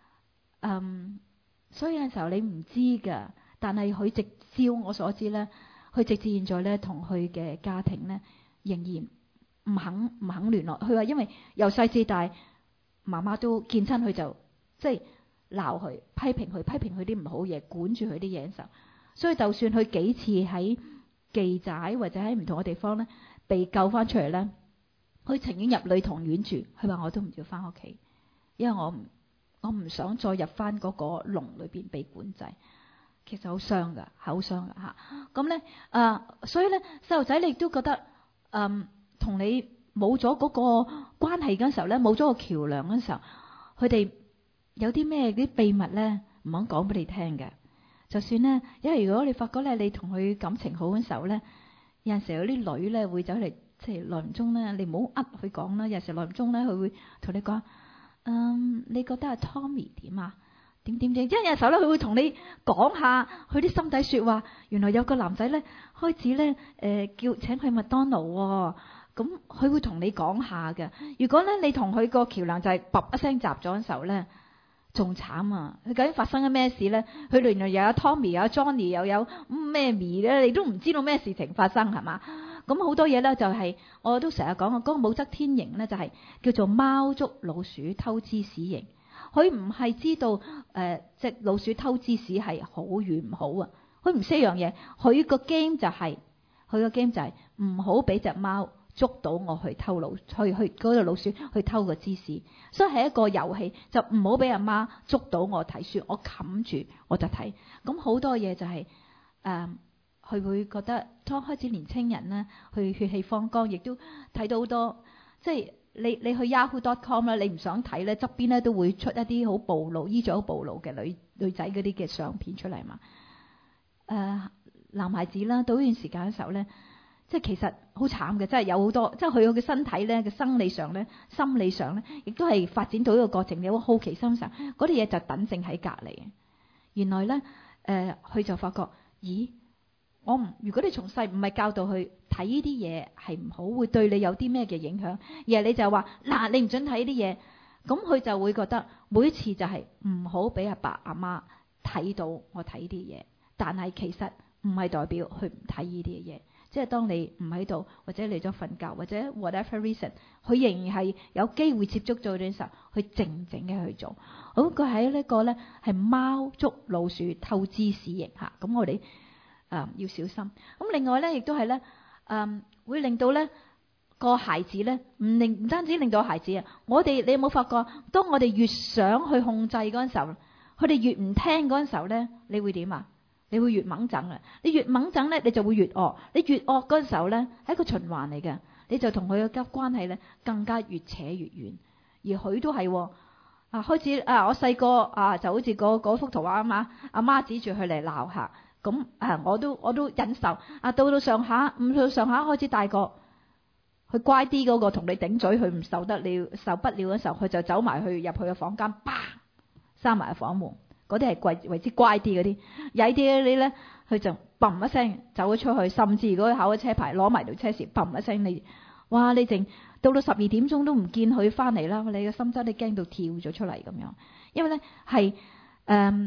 所以有陣時候你唔知㗎，但係佢直照我所知咧，佢直至現在咧同佢嘅家庭咧仍然唔肯聯絡。佢話因為由細至大，媽媽都見親佢就即係鬧佢、批評佢啲唔好嘢，管住佢啲嘢嘅時候，所以就算佢幾次喺妓寨或者喺唔同嘅地方咧被救翻出嚟咧，佢情願入女童院住。佢話我都唔要翻屋企，因為我唔想再入翻嗰個籠裏邊被管制。其實好傷㗎，好傷㗎嚇。咁咧所以咧細路仔你都覺得同你冇咗嗰個關係嗰陣時候咧，冇咗個橋梁嗰陣時候，佢哋有啲咩啲秘密咧，唔肯講俾你聽嘅。就算咧，因為如果你發覺咧，你同佢感情好嘅時候咧，有陣時有啲女咧會走嚟，即係耐唔中咧，你唔好佢講啦。有陣時耐唔中咧，佢會同你講，你覺得阿 Tommy 點啊？點？因為有陣時候咧，佢會同你講下佢啲心底説話。原來有個男仔咧，開始咧叫請去麥當勞喎。咁佢會同你講下嘅。如果咧你同佢個橋梁就係噥一聲閘咗嘅時候咧，仲慘啊！佢究竟發生咗咩事咧？佢原來又有 Tommy 又有 Johnny 又有咩咪咧，你都唔知道咩事情發生係嘛？咁好多嘢咧就係、我都成日講嗰個武則天刑咧，就係叫做貓捉老鼠偷芝士刑。佢唔係知道隻老鼠偷芝士係好與唔好啊！佢唔識一樣嘢，佢個 game 就係唔好俾隻貓捉到我去偷去嗰個老鼠去偷個芝士，所以係一個遊戲，就唔好俾阿媽捉到我睇書，我冚住我就睇。咁好多嘢就係佢會覺得當開始年青人咧，去血氣方剛，亦都睇到好多，即係你去 Yahoo.com 咧，你唔想睇咧，側邊咧都會出一啲好暴露、衣着好暴露嘅女仔嗰啲嘅相片出嚟嘛。男孩子啦，到呢段時間嘅時候咧，即係其實好慘嘅，即係有好多，即係佢嘅身體咧嘅生理上咧、心理上咧，亦都係發展到呢個過程。你好好奇心上嗰啲嘢就等正喺隔離。原來咧，佢就發覺，咦，如果你從細唔係教導佢睇呢啲嘢係唔好，會對你有啲咩嘅影響，而係你就話嗱，你唔准睇呢啲嘢，咁佢就會覺得每一次就係唔好俾阿爸阿媽睇到我睇呢啲嘢，但係其實唔係代表佢唔睇呢啲嘢。即係當你唔喺度，或者嚟咗瞓覺，或者 whatever reason，佢仍然係有機會接觸到嘅時候，佢靜靜嘅去做。好，佢喺呢個咧係貓捉老鼠偷芝士刑嚇，咁我哋要小心。咁另外咧，亦都係咧會令到咧個孩子咧唔單止令到孩子啊，你有冇發覺？當我哋越想去控制嗰陣時候，佢哋越唔聽嗰陣時候咧，你會點啊？你會越猛整啊！你越猛整咧，你就會越惡。你越惡嗰陣時候咧，係一個循環嚟嘅。你就同佢嘅關係咧，更加越扯越遠。而佢都係開始我細個就好似嗰幅圖畫啊嘛，阿媽指住佢嚟鬧下，咁我都忍受。到上下5歲上下開始大個，佢乖啲嗰個同你頂嘴，佢唔受不了嘅時候，佢就走埋去入去個房間，啪閂埋個房門。嗰啲係為之乖啲嗰啲，曳啲嗰啲咧，佢就砰一聲走咗出去。甚至如果佢考咗車牌，攞埋條車匙，砰一聲你淨到12點鐘都唔見佢翻嚟啦，你嘅心真係驚到跳咗出嚟咁樣。因為咧係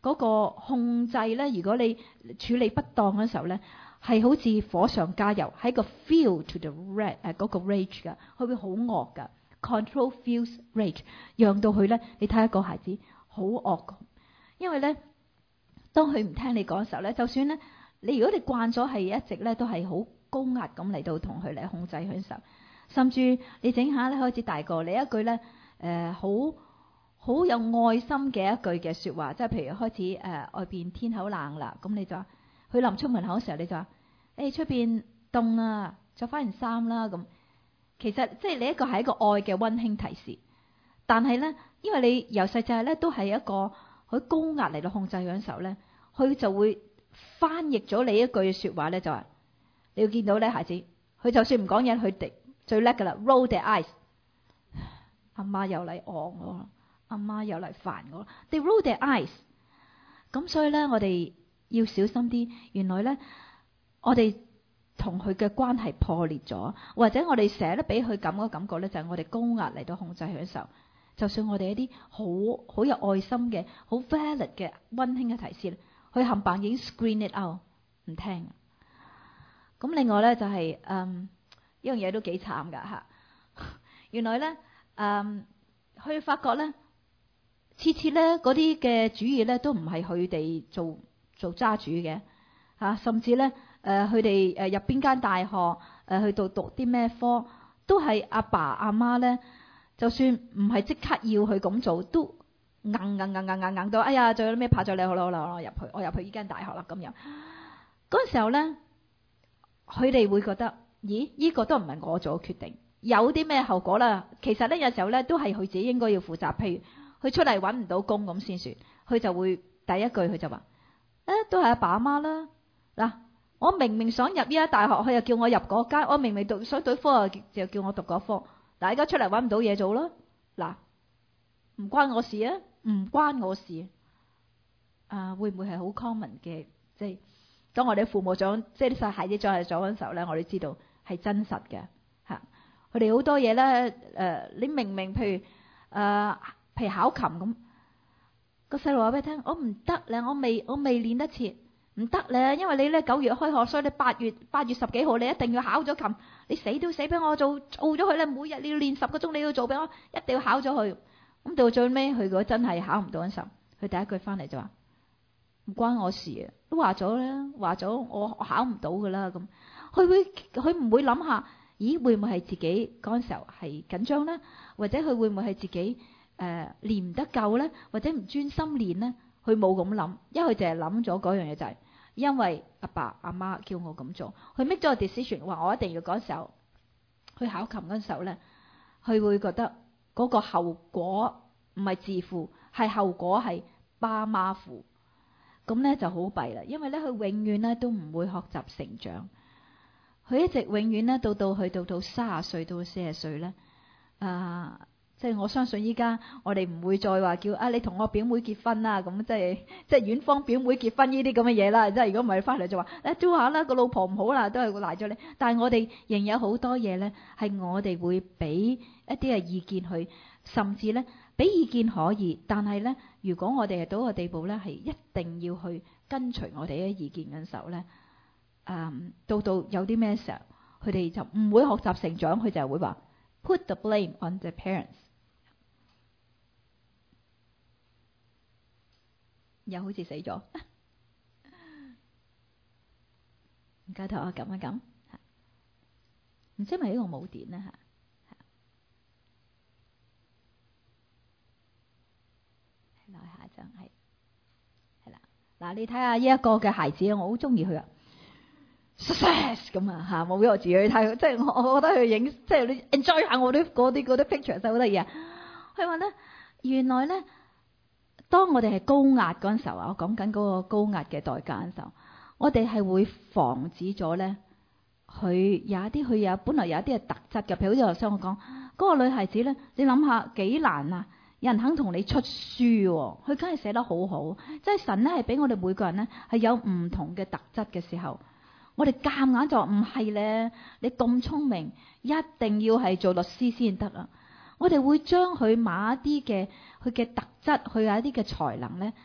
嗰個控制咧，如果你處理不當嘅時候咧，係好似火上加油，喺個 fuel to the嗰個 rage 噶，佢會好惡噶。Control fuels rage， 讓到佢咧，你睇下個孩子好惡，因為咧，當佢唔聽你講嘅時候咧，就算咧，你如果你慣咗係一直咧都係好高壓咁嚟到同佢嚟控制佢嘅時候，甚至你整下咧開始大個，你一句咧好有愛心嘅一句嘅説話，即係譬如開始外邊天口冷啦，咁你就話佢臨出門口嘅時候，你就話出邊凍啊，着翻件衫啦咁。其實即係你一個係一個愛嘅溫馨提示，但係咧，因為你由細就係咧都係一個好高壓嚟到控制佢嘅時候咧，佢就會翻譯咗你一句説話咧，就話你要見到咧孩子，佢就算唔講嘢，佢哋最叻噶啦 ，roll their eyes。阿媽又嚟餓我，阿媽又嚟煩我 ，they roll their eyes。咁所以咧，我哋要小心啲。原來咧，我哋同佢嘅關係破裂咗，或者我哋成日都俾佢咁嘅感覺咧，就係我哋高壓嚟到控制佢嘅時候，就算我哋一啲好有愛心嘅、好 valid 嘅溫馨嘅提示，佢冚唪唥已經 screen it out 唔聽。咁另外咧就係呢樣嘢都幾慘噶嚇。原來咧佢發覺咧，次次咧嗰啲嘅主意咧都唔係佢哋做揸主嘅嚇，甚至咧。佢哋入邊間大學去到讀啲咩科，都係阿爸阿媽咧，就算唔係即刻要佢咁做，都硬到，哎呀，仲有啲咩怕咗你，好啦，我入去呢間大學啦咁樣。嗰時候咧，佢哋會覺得，咦？呢個都唔係我做決定，有啲咩後果啦？其實咧有時候咧都係佢自己應該要負責。譬如佢出嚟揾唔到工咁先算，佢就會第一句佢就話，都係阿爸阿媽啦嗱。我明明想入呢間大學，佢又叫我入嗰間；我明明想讀科，就叫我讀嗰科。嗱，而家出嚟揾唔到嘢做咯。嗱，唔關我事啊，唔關我事。會唔會係好 common 嘅？即係當我哋父母長，即係啲細孩子長嗰陣時候咧，我哋知道係真實嘅嚇。佢哋好多嘢咧，你明明譬如考琴咁，個細路話俾你聽，我唔得咧，我未練得切。唔得咧，因為你咧9月開學，所以你8月10幾號你一定要考咗琴，你死都死俾我做咗佢咧。每日你要練10個鐘，你要做俾我，一定要考咗佢。咁到最尾，佢如果真係考唔到嗰陣，佢第一句翻嚟就話唔關我事啊，都話咗啦，話咗我考唔到噶啦咁。佢唔會諗下，咦會唔會係自己嗰陣時候係緊張咧，或者佢會唔會係自己練唔得夠咧，或者唔專心練咧？佢冇咁諗，因為佢淨係諗咗嗰樣嘢就係，因為阿爸阿媽叫我咁做，佢 make 咗個 decision，話我一定要嗰時候去考琴嗰時候咧，佢會覺得嗰個後果唔係自負，係後果係爸媽負，咁咧就好弊啦，因為咧佢永遠咧都唔會學習成長，佢一直永遠咧到30歲到40歲咧，即係我相信依家我哋唔會再話叫你同我表妹結婚啦，咁即係遠方表妹結婚呢啲咁嘅嘢啦。即係如果唔係翻嚟就話租下啦，個老婆唔好啦，都係會賴咗你。但係我哋仍有好多嘢咧，係我哋會俾一啲嘅意見去，甚至咧俾意見可以，但係咧如果我哋係到個地步咧，係一定要去跟隨我哋嘅意見嘅時候咧，到有啲咩時候，佢哋就唔會學習成長，佢就係會話 put the blame on the parents。又好似死咗，唔該，同我撳一撳，唔知係咪呢個冇電咧嚇？來下一張係啦，嗱你睇下呢一個嘅孩子，我好中意佢啊 ，success 咁啊嚇，冇俾我自己睇，即係我覺得佢影，即係你 enjoy 下我啲嗰啲 picture 就好得意啊。佢話咧，原來咧。當我哋係高壓嗰陣時候啊，我講緊嗰個高壓嘅代價嗰陣時候，我哋係會防止咗咧，佢有本來有一啲嘅特質嘅，譬如好似頭先我講嗰個女孩子咧，你諗下幾難啊！有人肯同你出書喎，佢梗係寫得好好，即係神咧係俾我哋每個人咧係有唔同嘅特質嘅時候，我哋夾硬就話唔係咧，你咁聰明，一定要係做律師先得啊！我哋會將佢某一啲嘅佢嘅特質，佢有一啲嘅才能咧，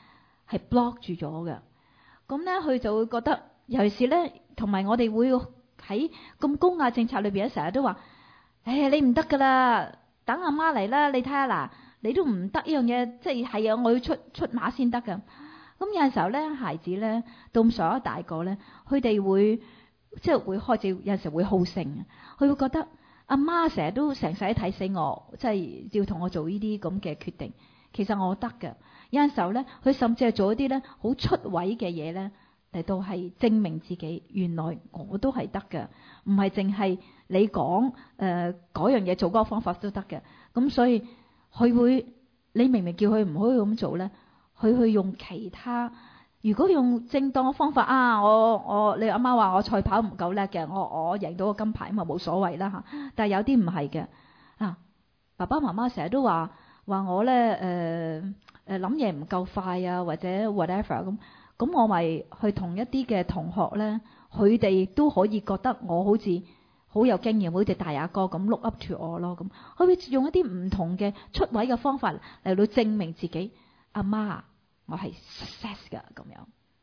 係 block 住咗嘅。咁咧佢就會覺得，尤其是咧，同埋我哋會喺咁高壓政策裏邊咧，成日都話：你唔得噶啦，等阿媽嚟啦，你睇下嗱，你都唔得呢樣嘢，即係啊，我要出馬先得噶。咁有陣時候咧，孩子咧到咁上一大個咧，佢哋會即係會開始有陣時會好勝，佢會覺得阿媽成日都成世睇死我，即係要同我做呢啲咁嘅決定。其實我得嘅。有陣時候咧，佢甚至係做一啲咧好出位嘅嘢咧，嚟到係證明自己，原來我都係得嘅，唔係淨係你講嗰樣嘢做嗰個方法都得嘅。咁所以佢會，你明明叫佢唔可以咁做咧，佢去用其他。如果用正當嘅方法啊，你阿媽話我賽跑唔夠叻嘅，我贏到個金牌咁啊冇所謂啦嚇。但係有啲唔係嘅啊，爸爸媽媽成日都話我咧諗嘢唔夠快啊，或者 whatever 咁我咪去同一啲嘅同學咧，佢哋都可以覺得我好似好有經驗，好似大阿哥咁 look up to 我咯咁。佢會用一啲唔同嘅出位嘅方法嚟到證明自己，阿媽我係 success 㗎咁樣。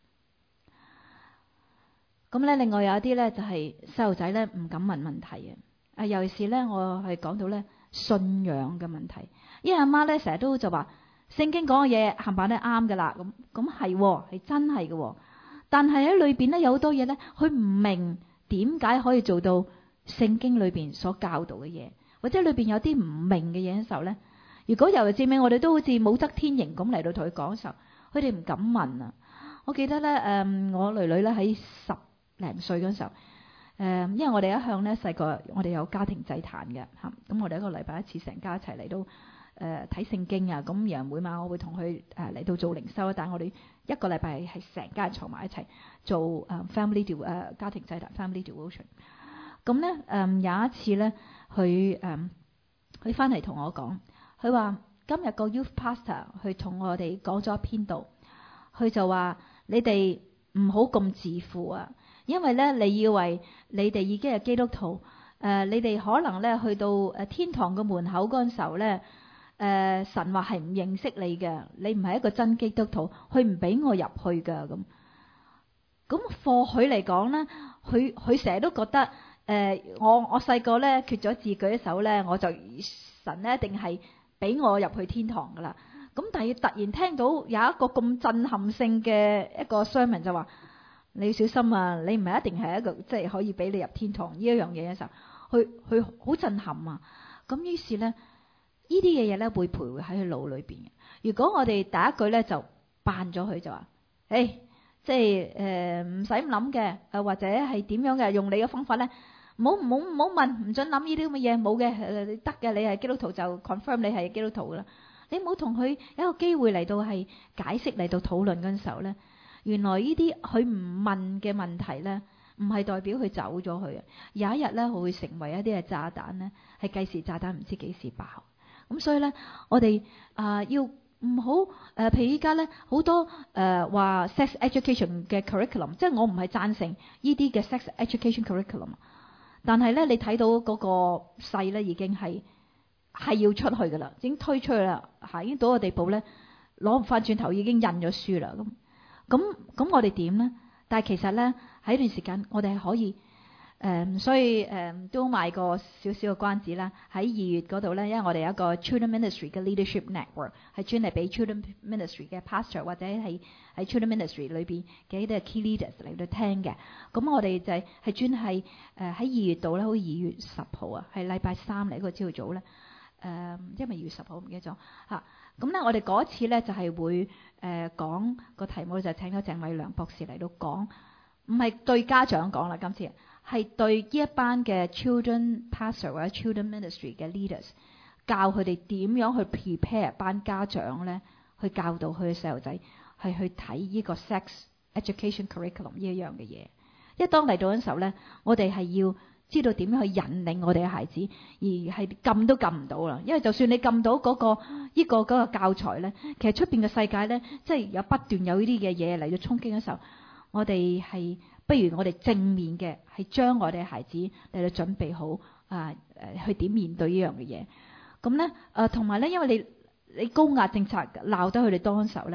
咁咧，另外有一啲咧就係細路仔咧唔敢問問題嘅。尤其是咧，我係講到咧信仰嘅問題，因為阿媽咧成日都就話聖經講嘅嘢冚唪唥都啱㗎啦。咁係真係嘅，但係喺裏邊咧有好多嘢咧，佢唔明點解可以做到聖經裏邊所教導嘅嘢，或者裏邊有啲唔明嘅嘢嘅時候咧，如果由至尾我哋都好似武則天刑咁嚟到同佢講嘅時候，佢哋唔敢問啊。我記得咧，我女女咧喺10零歲嗰時候，因為我哋一向咧細個，我哋有家庭祭壇嘅嚇，咁我哋一個禮拜一次成家一齊嚟到睇聖經啊，咁然後每晚我會同佢嚟到做靈修，但係我哋一個禮拜係成家人坐埋一齊做family 家庭祭壇 family devotion。咁咧有一次咧，佢翻嚟同我講，佢話今日個 youth pastor 去同我哋講咗一篇道，佢就話你哋唔好咁自負啊，因為咧你以為你哋已經係基督徒，你哋可能咧去到天堂嘅門口嗰陣時候咧，神話係唔認識你嘅，你唔係一個真基督徒，佢唔俾我入去㗎咁。咁課佢嚟講咧，佢成日都覺得我細個咧決咗志舉一手咧，我就神咧一定係俾我入去天堂㗎啦。咁但係突然聽到有一個咁震撼性嘅一個 sermon 就話你要小心啊，你唔係一定係一個即係可以俾你入天堂呢一樣嘢嘅時候，佢好震撼啊。咁於是咧，呢啲嘢咧會徘徊喺佢腦裏邊嘅。如果我哋第一句咧就扮咗佢就話，即係唔使咁諗嘅，或者係點樣嘅，用你嘅方法咧，唔好問，唔准諗呢啲咁嘅嘢，冇嘅，得嘅，你係基督徒就 confirm 你係基督徒噶啦。你唔好同佢有一個機會嚟到係解釋嚟到討論嗰陣時候咧，原來呢啲佢唔問嘅問題咧，唔係代表佢走咗去啊。有一日咧，佢會成為一啲嘅炸彈咧，係計時炸彈唔知幾時爆。咁所以咧，我哋要唔好譬如依家咧好多話 sex education 嘅 curriculum， 即係我唔係贊成呢啲嘅 sex education curriculum， 但係咧你睇到嗰個勢咧已經係要出去㗎啦，已經推出去啦，已經到個地步咧攞唔翻轉頭，已經印咗書啦。咁我哋點咧？但係其實咧喺段時間我哋係可以所以都賣個少少嘅關子啦。喺2月嗰度咧，因為我哋有一個 Children Ministry 嘅 Leadership Network， 係專係俾 Children Ministry 嘅 Pastor 或者係喺 Children Ministry 裏邊嘅一啲 Key Leaders 嚟到聽嘅。咁我哋就係專係喺2月度咧，好似2月10號啊，係禮拜3嚟一個朝早咧。因為2月10號唔記得咗嚇。咁咧我哋嗰次咧就係會講個題目就係請咗鄭偉良博士嚟到講，唔係對家長講啦，今次係對呢一班嘅 children pastor 或者 children ministry 嘅 leaders， 教佢哋點樣去 prepare 班家長咧，去教導佢嘅細路仔係去睇呢個 sex education curriculum 呢一樣嘅嘢。因為當嚟到嗰陣時候咧，我哋係要知道點樣去引領我哋嘅孩子，而係撳都撳唔到啦。因為就算你撳到嗰個教材咧，其實出邊嘅世界咧，即係有不斷有呢啲嘅嘢嚟到衝擊嘅時候，我哋係不如我哋正面嘅係將我哋嘅孩子嚟到準備好去點面對呢樣嘅嘢。咁咧同埋咧，因為你高壓政策鬧得佢哋多嘅時候咧，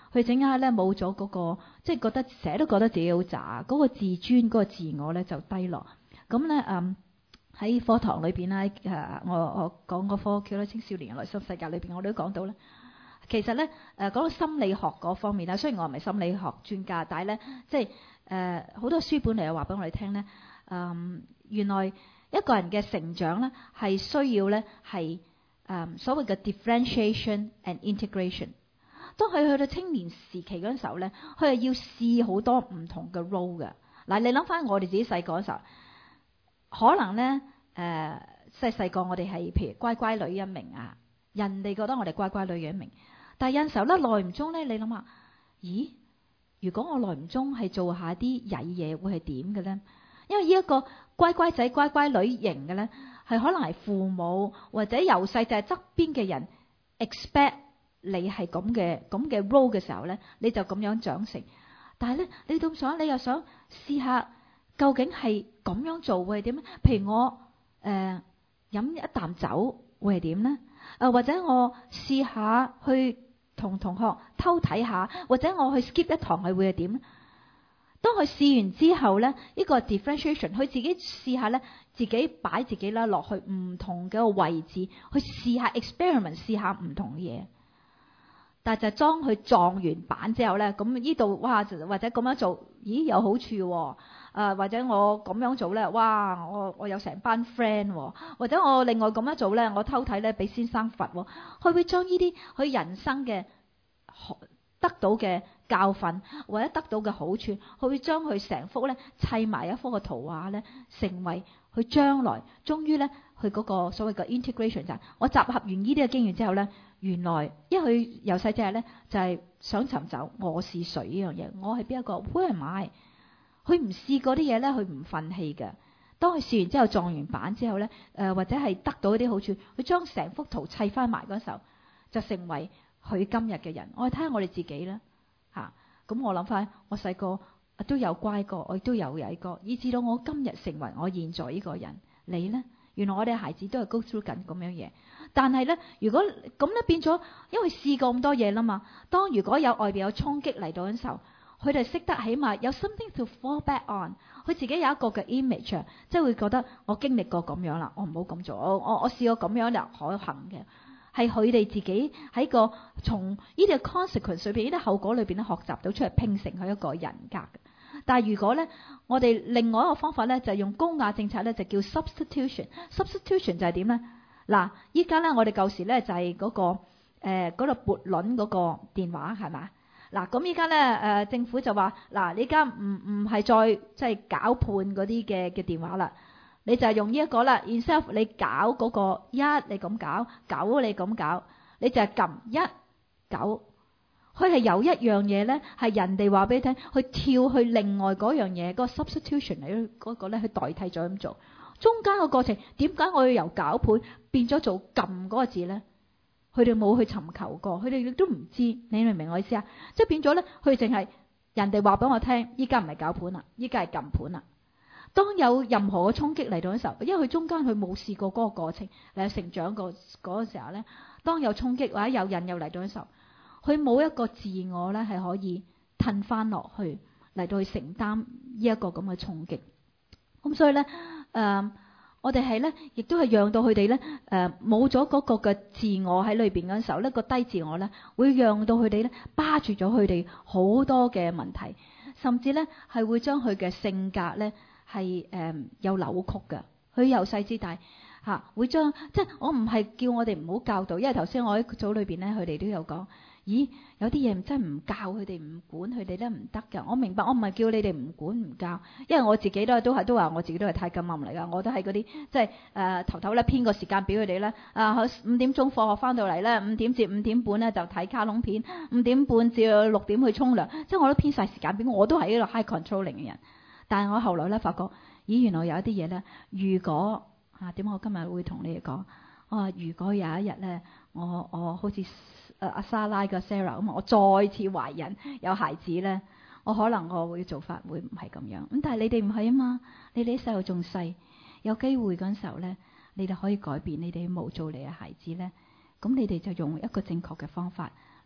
佢整下咧冇咗嗰個，即係覺得成日都覺得自己好渣，嗰個自尊、嗰個自我咧就低落。咁咧喺課堂裏邊咧我講嗰科叫咧青少年內心世界裏邊，我都講到咧，其實咧講到心理學嗰方面咧，雖然我唔係心理學專家，但係咧即係好多書本嚟又話俾我哋聽咧，原來一個人嘅成長咧係需要咧係所謂嘅 differentiation and integration。當佢去到青年時期嗰陣時候咧，佢係要試好多唔同嘅 role 嘅。嗱，你諗翻我哋自己細個嗰時候，可能咧細個我哋係譬如乖乖女一名啊，人哋覺得我哋乖乖女嘅一名。但係有陣時候咧，耐唔中咧，你諗下，咦？如果我耐唔中係做下啲曳嘢，會係點嘅咧？因為呢一個乖乖仔、乖乖女型嘅咧，係可能係父母或者由細就係側邊嘅人 expect 你係咁嘅 role 嘅時候咧，你就咁樣長成。但係咧，你咁想，你又想試下究竟係咁樣做會係點咧？譬如我飲一啖酒會係點咧？或者我試下去同同學偷睇下，或者我去 skip 一堂係會係點咧？當佢試完之後咧，呢個 differentiation，佢自己試下咧，自己擺自己啦落去唔同嘅位置去試下 experiment， 試下唔同嘅嘢。但係就當佢撞完板之後咧，咁呢度哇，或者咁樣做，咦有好處喎。或者我咁樣做咧，哇我有成班 friend 喎。或者我另外咁樣做咧，我偷睇咧俾先生罰喎。佢會將呢啲佢人生嘅得到嘅教訓或者得到嘅好處，佢會將佢成幅咧砌埋一幅嘅圖畫咧，成為佢將來終於咧佢嗰個所謂嘅 integration， 就係我集合完呢啲嘅經驗之後咧，原來因為佢由細隻係咧就係想尋找我是誰呢樣嘢，我係邊一個 who am I？ 佢唔試過啲嘢咧，佢唔憤氣嘅。當佢試完之後撞完板之後咧，或者係得到一啲好處，佢將成幅圖砌翻埋嗰時候，就成為佢今日嘅人。我哋睇下我哋自己啦，咁我諗翻，我細個都有乖過，我亦都有曳過，以至到我今日成為我現在呢個人。你呢？原來我哋孩子都係 go through 緊咁樣嘢，但係咧，如果咁咧變咗，因為試過咁多嘢啦嘛。當如果有外邊有衝擊嚟到嘅時候，佢哋識得起碼有 something to fall back on， 佢自己有一個嘅 image， 即係會覺得我經歷過咁樣啦，我唔好咁做，我試過咁樣就可行嘅。係佢哋自己喺個從呢啲 consequence 裏邊，呢啲後果裏邊咧學習到出嚟，拼成佢一個人格。但係如果咧，我哋另外一個方法咧，就係用高壓政策咧，就叫 substitution。substitution 就係點咧？嗱，依家咧我哋舊時咧就係嗰個嗰度撥輪嗰個電話係咪？嗱，咁依家咧政府就話嗱，你依家唔係再即係攪判嗰啲嘅電話啦。你就係用呢一個啦 ，instead of 你搞嗰個一，你咁搞九，你咁搞，你就係撳1 9，佢係有一樣嘢咧，係人哋話俾你聽，去跳去另外嗰樣嘢，嗰個 substitution 嚟嗰個咧，去代替咗咁做。中間個過程點解我要由攪盤變咗做撳嗰個字咧？佢哋冇去尋求過，佢哋亦都唔知，你明唔明我意思啊？即係變咗咧，佢淨係人哋話俾我聽，依家唔係攪盤啦，依家係撳盤啦。當有任何嘅衝擊嚟到嘅時候，因為佢中間佢冇試過嗰個過程嚟成長嗰個時候咧，當有衝擊或者有引誘嚟到嘅時候，佢冇一個自我咧係可以褪翻落去嚟到去承擔呢一個咁嘅衝擊。咁所以咧，我哋係咧，亦都係讓到佢哋咧，冇咗嗰個嘅自我喺裏邊嗰陣時候咧，個低自我咧，會讓到佢哋咧巴住咗佢哋好多嘅問題，甚至咧係會將佢嘅性格咧。係有扭曲嘅，佢由細至大會將即係我唔係叫我哋唔好教導，因為頭先我喺組裏邊咧，佢哋都有講，咦有啲嘢真係唔教佢哋唔管佢哋咧唔得㗎。我明白，我唔係叫你哋唔管唔教，因為我自己都話我自己都係太金暗嚟㗎，我都係嗰啲即係頭咧編個時間表佢哋咧5點鐘放學翻到嚟咧，5點至5點半咧就睇卡通片，5點半至6點去沖涼，即係我都編晒時間表，我都係一個 high controlling 嘅人。但係我後來咧發覺，咦原來有一啲嘢咧，如果點解我今日會同你哋講？我話如果有一日咧，我好似阿莎拉個 Sarah 咁，我再次懷孕有孩子咧，我可能我會做法會唔係咁樣。咁但係你哋唔係啊嘛，你哋啲細路仲細，有機會嗰陣時候咧，你哋可以改變你哋冇做你嘅孩子咧。咁你哋就用一個正確嘅方法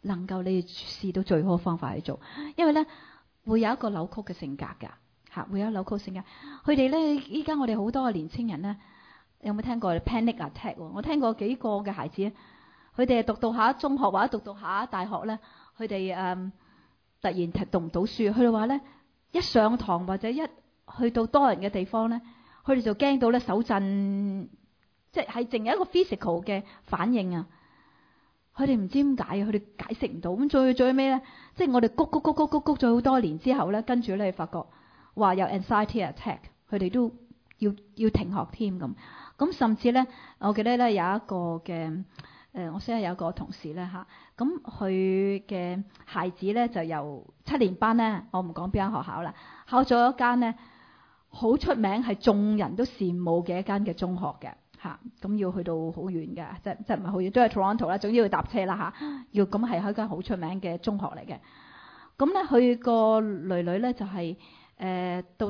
能夠你試到最好嘅方法去做，因為咧會有一個扭曲嘅性格㗎嚇，會有扭曲性格。佢哋咧依家我哋好多嘅年青人咧，有冇聽過 panic attack？我聽過幾個嘅孩子，佢哋係讀下中學或者讀下大學咧，佢哋突然讀唔到書，佢哋話咧一上堂或者一去到多人嘅地方咧，佢哋就驚到咧手震，即係淨係一個 physical 嘅反應啊！佢哋唔知點解啊，佢哋解釋唔到。咁最尾咧，即係我哋谷咗好多年之後咧，跟住咧發覺話有 anxiety attack，佢哋都要停學添咁。咁甚至咧，我記得咧有一個嘅我識有一個同事咧嚇，咁佢嘅孩子咧就由7年班咧，我唔講邊間學校啦，考咗一間咧好出名係眾人都羨慕嘅一間嘅中學嘅。嚇，咁要去到好遠嘅，即唔係好遠，都係 Toronto 啦。總之要搭車啦嚇，要咁係一間好出名嘅中學嚟嘅。咁咧，佢個女女咧就係到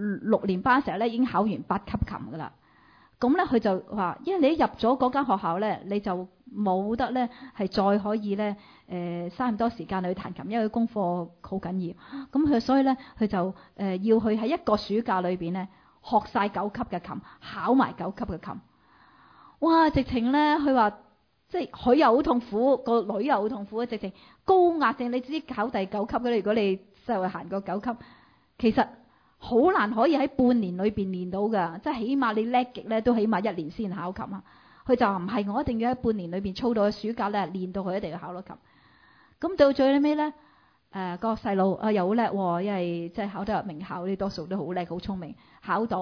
6年班嘅時候咧已經考完8級琴噶啦。咁咧佢就話，因為你一入咗嗰間學校咧，你就冇得咧係再可以咧嘥咁多時間去彈琴，因為佢功課好緊要。咁佢所以咧佢就要去喺一個暑假裏邊咧學晒9級嘅琴，考埋9級嘅琴。哇！直情咧，佢話即係佢又好痛苦，個女又好痛苦，直情高壓症。你知考第9級嘅，如果你就係行過9級，其實好難可以喺半年裏邊練到㗎。即係起碼你叻極咧，都起碼1年先考琴啊。佢就唔係，我一定要喺半年裏邊操到暑假咧練到佢一定要考到琴。咁到最尾咧，個細路又好叻喎，因為即係考得入名校，啲多數都好叻好聰明，考到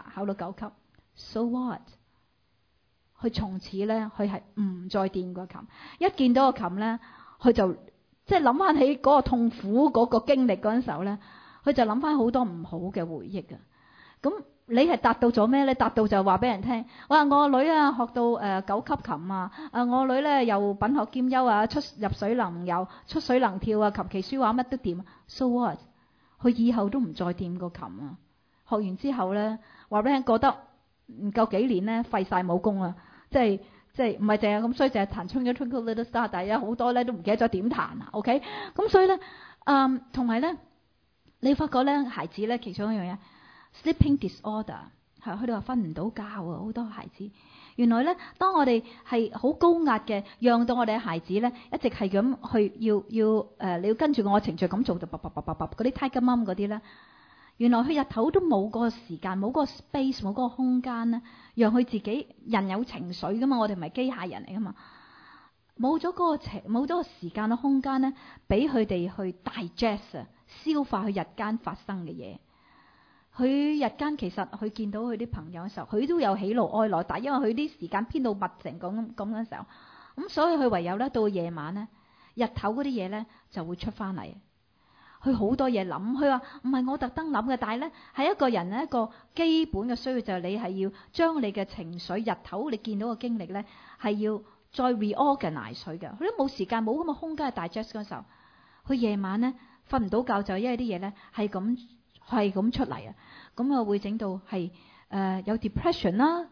9級。So what？佢從此咧，佢係唔再掂個琴。一見到個琴咧，佢就即係諗翻起嗰個痛苦嗰個經歷嗰陣時候咧，佢就諗翻好多唔好嘅回憶啊。咁你係達到咗咩咧？達到就話俾人聽，哇！我個女啊學到9級琴啊，我個女咧又品學兼優啊，入水能游，出水能跳啊，琴棋書畫乜都掂。So what？佢以後都唔再掂個琴啊。學完之後咧，話俾人覺得唔夠幾年咧，廢晒武功啊！即係唔係淨係咁衰，淨係彈 Twinkle Little Star， 但係有好多咧都唔記得咗點彈啊。OK， 咁所以咧，同埋咧，你發覺咧，孩子咧其中一樣嘢 sleeping disorder 係佢哋話瞓唔到覺啊，好多孩子。原來咧，當我哋係好高壓嘅，讓到我哋嘅孩子咧一直係咁去你要跟住我程序咁做，就嗰啲 Tiger Mum 嗰啲咧。原來佢日頭都冇個時間，冇個 space， 冇個空間咧，讓佢自己人有情緒噶嘛，我哋唔係機械人嚟噶嘛，冇咗冇咗個時間嘅空間咧，俾佢哋去 digest 啊，消化佢日間發生嘅嘢。佢日間其實佢見到佢啲朋友嘅時候，佢都有喜怒哀樂，但係因為佢啲時間編到密成咁嘅時候，咁所以佢唯有咧到夜晚咧，日頭嗰啲嘢咧就會出翻嚟。佢好多嘢諗，佢話唔係我特登諗嘅，但係咧係一個人咧一個基本嘅需要就係你係要將你嘅情緒日頭你見到嘅經歷咧係要再 reorganize 佢嘅，佢都冇時間冇咁嘅空間去 digest 嗰時候，佢夜晚咧瞓唔到覺就因為啲嘢咧係咁出嚟啊，咁啊會整到係有 depression 啦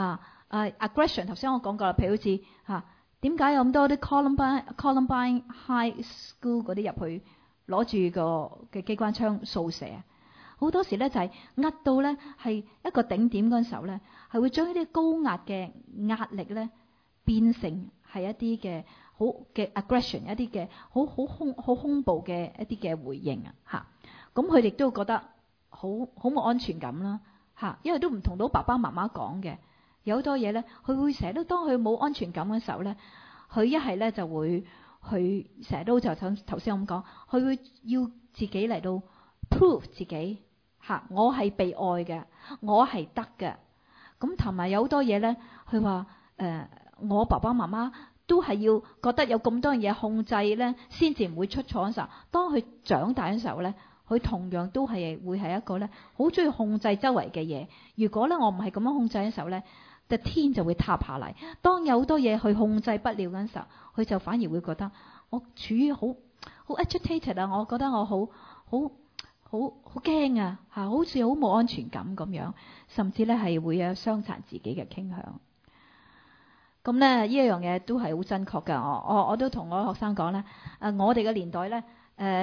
aggression， 頭先我講過啦，譬如好似點解有咁多啲 Columbine High School 嗰啲入去攞住個嘅機關槍掃射，好多時咧就係壓到咧係一個頂點嗰陣時候咧，係會將呢啲高壓嘅壓力咧變成係一啲嘅好嘅 aggression， 一啲嘅好恐怖嘅一啲嘅回應啊嚇。咁佢哋都會覺得好冇安全感啦嚇，因為都唔同到爸爸媽媽講嘅，有好多嘢咧，佢會成日都當佢冇安全感嘅時候咧，佢一係咧就會。佢成日都就頭先咁講，佢會要自己嚟到 prove 自己嚇，我係被愛嘅，我係得嘅。咁同埋有好多嘢咧，佢話我爸爸媽媽都係要覺得有咁多嘢控制咧，先至唔會出錯嘅時候。當佢長大嘅時候咧，佢同樣都係會係一個咧好中意控制周圍嘅嘢。如果咧我唔係咁樣控制嘅時候咧，就天就會塌下嚟。當有好多嘢去控制不了嗰陣時候，佢就反而會覺得我處於好 agitated 啊！我覺得我好驚啊嚇，好似好冇安全感咁樣，甚至咧係會有傷殘自己嘅傾向。 咁咧呢一樣嘢都係好真確㗎。我都同我學生講咧，我哋嘅年代咧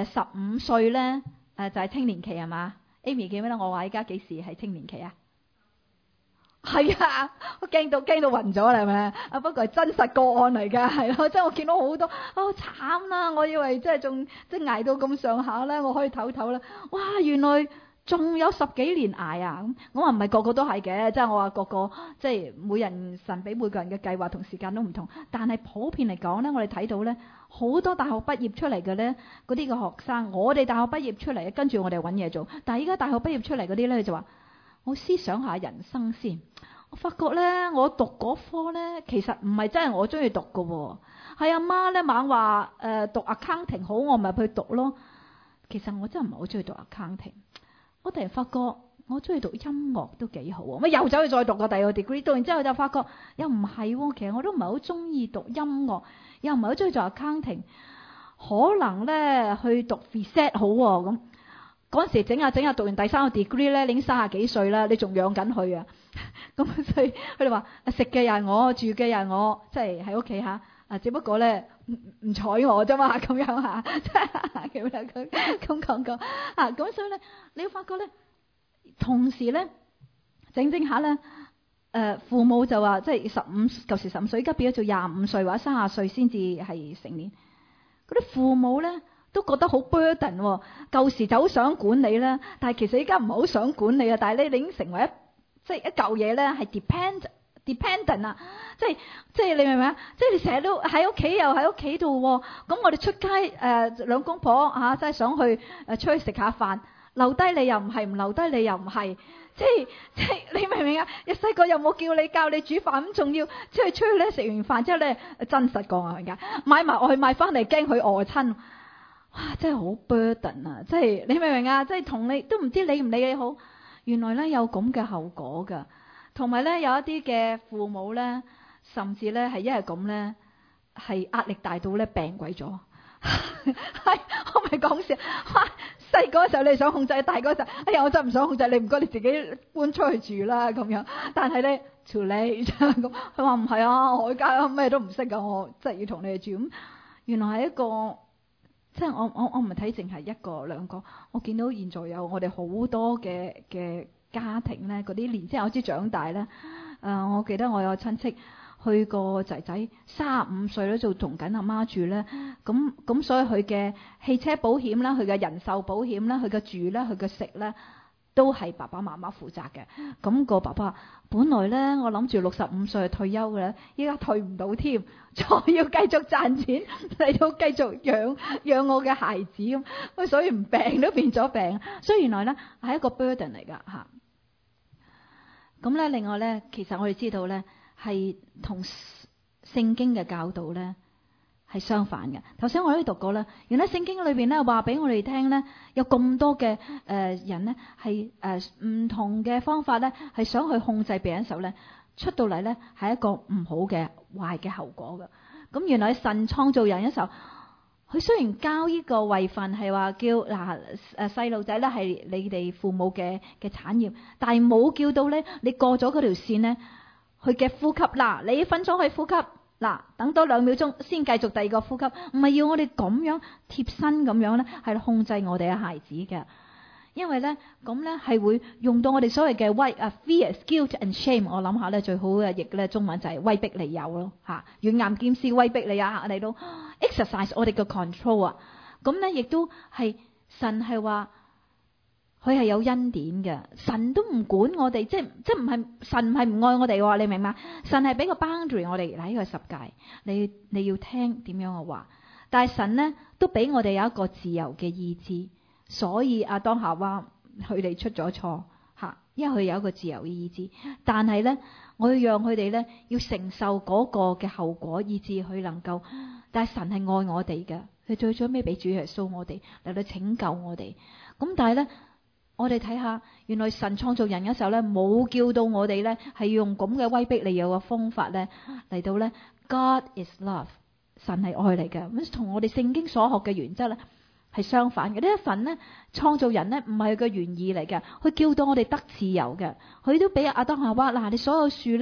，15歲咧就係青年期係嘛 ？Amy 記唔記得我話依家幾時係青年期啊？係啊，我驚到暈咗啦，係咪啊？不過係真實個案嚟㗎，係咯，即係我見到好多慘啦！我以為即係仲即係捱到咁上下咧，我可以唞唞啦。哇，原來仲有10幾年捱啊！咁我話唔係個個都係嘅，即係我話個個即係每人神俾每個人嘅計劃同時間都唔同，但係普遍嚟講咧，我哋睇到咧好多大學畢業出嚟嘅咧，嗰啲嘅學生，我哋大學畢業出嚟，跟住我哋揾嘢做，但係依家大學畢業出嚟嗰啲咧就話。我思想下人生先，我發覺咧，我讀嗰科咧，其實唔係真係我中意讀嘅喎，係阿媽咧猛話讀 accounting 好，我咪去讀咯。其實我真係唔係好中意讀 accounting， 我突然發覺我中意讀音樂都幾好喎，咪又走去再讀個第二個 degree， 讀完之後就發覺又唔係喎，其實我都唔係好中意讀音樂，又唔係好中意做 accounting， 可能咧去讀 research 好喎咁。嗰陣時整下讀完第3個 degree 咧，已經30幾歲啦，你仲養緊佢啊？咁所以佢哋話食嘅又係我，住嘅又係我，即係喺屋企嚇。只不過咧唔睬我啫嘛，咁樣嚇，即係咁樣咁講啊。咁所以咧，你要發覺咧，同時咧整下咧，父母就話即係舊時15歲，而家變咗做25歲或者30歲先至係成年。嗰啲父母咧。都覺得好 burden 喎，舊時就好想管理啦，但係其實依家唔係好想管理啊。但係你已經成為一嚿嘢咧，係 dependent 啊，即係你明唔明啊？即係你成日都喺屋企又喺屋企度喎。咁我哋出街兩公婆嚇，即係想去出去食下飯，留低你又唔係，唔留低你又唔係，即係你明唔明啊？你細個又冇教你煮飯，咁仲要出去咧食完飯之後咧，真實講啊，而家買埋外賣翻嚟驚佢餓親。哇！真係好 burden 啊！即係你明唔明啊？即係同你都唔知理唔理你好，原來咧有咁嘅後果㗎。同埋咧有一啲嘅父母咧，甚至咧係因為咁咧，係壓力大到咧病鬼咗。係我咪講笑。哇！細個嘅時候你想控制，大個嘅時候，哎呀我真係唔想控制你，唔該你自己搬出去住啦咁樣。但係咧 too late 咁，佢話唔係啊，我而家咩都唔識㗎，我真係要同你哋住。咁原來係一個。即係我唔係睇淨係1個2個，我見到現在有我哋好多嘅家庭咧，嗰啲年青人開始長大咧。我記得我有親戚去個仔仔35歲咧，就同緊阿媽住咧。咁所以佢嘅汽車保險啦，佢嘅人壽保險啦，佢嘅住啦，佢嘅食咧，都係爸爸媽媽負責嘅。咁個爸爸本來咧，我諗住65歲退休嘅，依家退唔到添，再要繼續賺錢嚟到繼續養我嘅孩子咁，所以唔病都變咗病。所以原來咧係一個 burden 嚟㗎嚇。咁咧另外咧，其實我哋知道咧係同聖經嘅教導咧係相反嘅。頭先我都讀過啦，原來聖經裏邊咧話俾我哋聽咧，有咁多嘅人咧係唔同嘅方法咧，係想去控制別人嘅時候咧，出到嚟咧係一個唔好嘅壞嘅後果嘅。咁原來神創造人嘅時候，佢雖然交呢個位份係話叫細路仔咧係你哋父母嘅產業，但係冇叫到咧你過咗嗰條線咧，佢嘅呼吸你1分鐘去呼吸。等多2秒鐘先繼續第二個呼吸，唔係要我哋咁樣貼身咁樣咧，係控制我哋嘅孩子嘅。因為咧咁咧係會用到我哋所謂嘅fear, guilt and shame。我諗下咧最好嘅譯咧中文就係威逼利誘咯嚇，軟硬兼施威逼利誘嚟到 exercise 我哋嘅 control 啊。咁咧亦都係神係話。佢係有恩典嘅，神都唔管我哋，即係唔係神唔係唔愛我哋喎，你明嘛？神係俾個 boundary 我哋喺呢個十誡，你要聽點樣嘅話，但係神咧都俾我哋有一個自由嘅意志，所以亞當夏娃佢哋出咗錯嚇，因為佢有一個自由嘅意志，但係咧我要讓佢哋咧要承受嗰個嘅後果，以致佢能夠，但係神係愛我哋嘅，佢最最尾俾主耶穌我哋嚟到拯救我哋，咁但係咧。我哋睇下，原來神創造人嘅時候咧，冇叫到我哋咧係用咁嘅威逼利誘嘅方法咧嚟到咧。God is love， 神係愛嚟嘅，咁同我哋聖經所學嘅原則咧係相反嘅。呢一份咧創造人咧唔係佢嘅原意嚟嘅，佢叫到我哋得自由嘅，佢都俾亞當夏娃你所有樹咧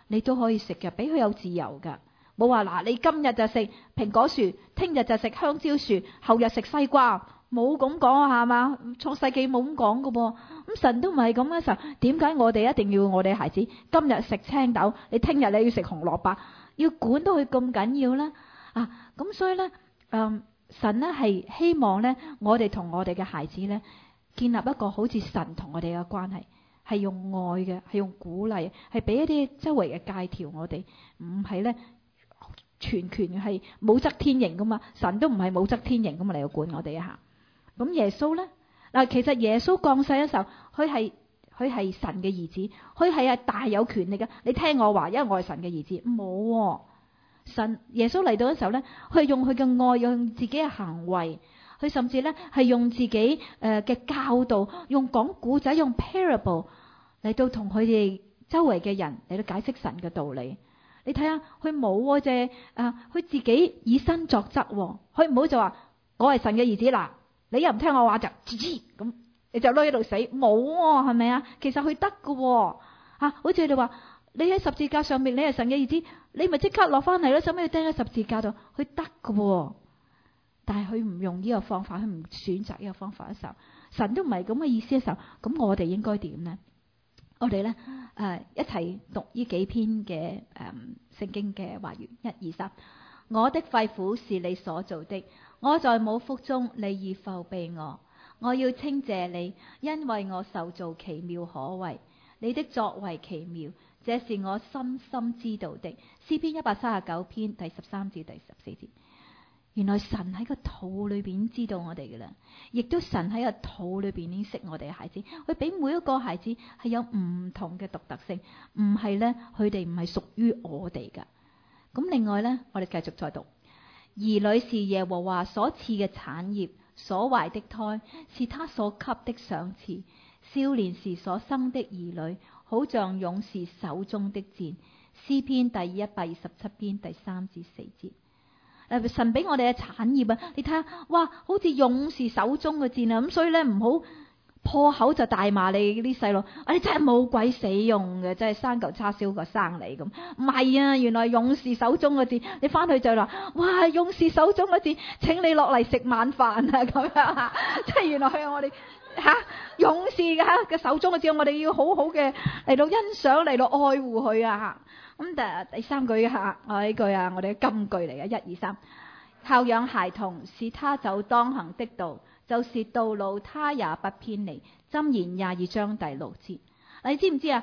你都可以食嘅，俾佢有自由噶。冇話嗱，你今日就食蘋果樹，聽日就食香蕉樹，後日食西瓜，冇咁講啊，係嘛？創世記冇咁講噶噃。咁神都唔係咁嘅時候，點解我哋一定要我哋孩子今日食青豆，你聽日你要食紅蘿蔔，要管到佢咁緊要咧？咁所以咧，神咧係希望咧，我哋同我哋嘅孩子咧，建立一個好似神同我哋嘅關係，係用愛嘅，係用鼓勵，係俾一啲周圍嘅戒條我哋，唔係咧全權係武則天刑噶嘛，神都唔係武則天刑咁嚟到管我哋啊吓。咁耶穌咧，嗱，其實耶穌降世嘅時候，佢係神嘅兒子，佢係大有權力嘅。你聽我話，因為我係神嘅兒子，冇神耶穌嚟到嘅時候咧，佢用佢嘅愛，用自己嘅行為，佢甚至咧係用自己嘅教導，用講古仔，用 parable 嚟到同佢哋周圍嘅人嚟到解釋神嘅道理。你睇下，佢冇啫，佢自己以身作則，佢唔好就話我係神嘅兒子嗱，你又唔聽我話就咁，你就攞喺度死，冇係咪啊？其實佢得㗎，好似你話你喺十字架上面，你係神嘅兒子，你咪即刻落翻嚟咯，使咩要釘喺十字架度？佢得㗎，但係佢唔用呢個方法，佢唔選擇呢個方法嘅時候，神都唔係咁嘅意思嘅時候，咁我哋應該點呢？我哋咧一齊讀呢幾篇嘅聖經嘅話語，一二三。我的肺腑是你所造的，我在母腹中，你已覆庇我。我要稱謝你，因為我受造奇妙可畏，你的作為奇妙，這是我深深知道的。詩篇139篇第13至第14節。原來神喺個肚裏邊知道我哋嘅啦，亦都神喺個肚裏邊已經識我哋嘅孩子。佢俾每一個孩子係有唔同嘅獨特性，唔係咧，佢哋唔係屬於我哋噶。咁另外咧，我哋繼續再讀。兒女是耶和華所賜嘅產業，所懷的胎是他所給的賞賜。少年時所生的兒女，好像勇士手中的箭。詩篇第127篇第3至4節。神俾我哋嘅產業啊，你睇下，哇，好似勇士手中嘅箭啊！咁所以咧，唔好破口就大罵你啲細路，你真係冇鬼死用嘅，真係生嚿叉燒過生你咁。唔係啊，原來勇士手中嘅箭，你翻去就話，哇，勇士手中嘅箭，請你落嚟食晚飯啊！咁樣即係原來係我哋勇士嘅手中嘅箭，我哋要好好嘅嚟到欣賞，嚟到愛護佢啊！咁第三句呢句我哋嘅金句嚟嘅，一二三。孝養孩童，使他走當行的道，就是道路他也不偏離。箴言22章第6節。你知唔知啊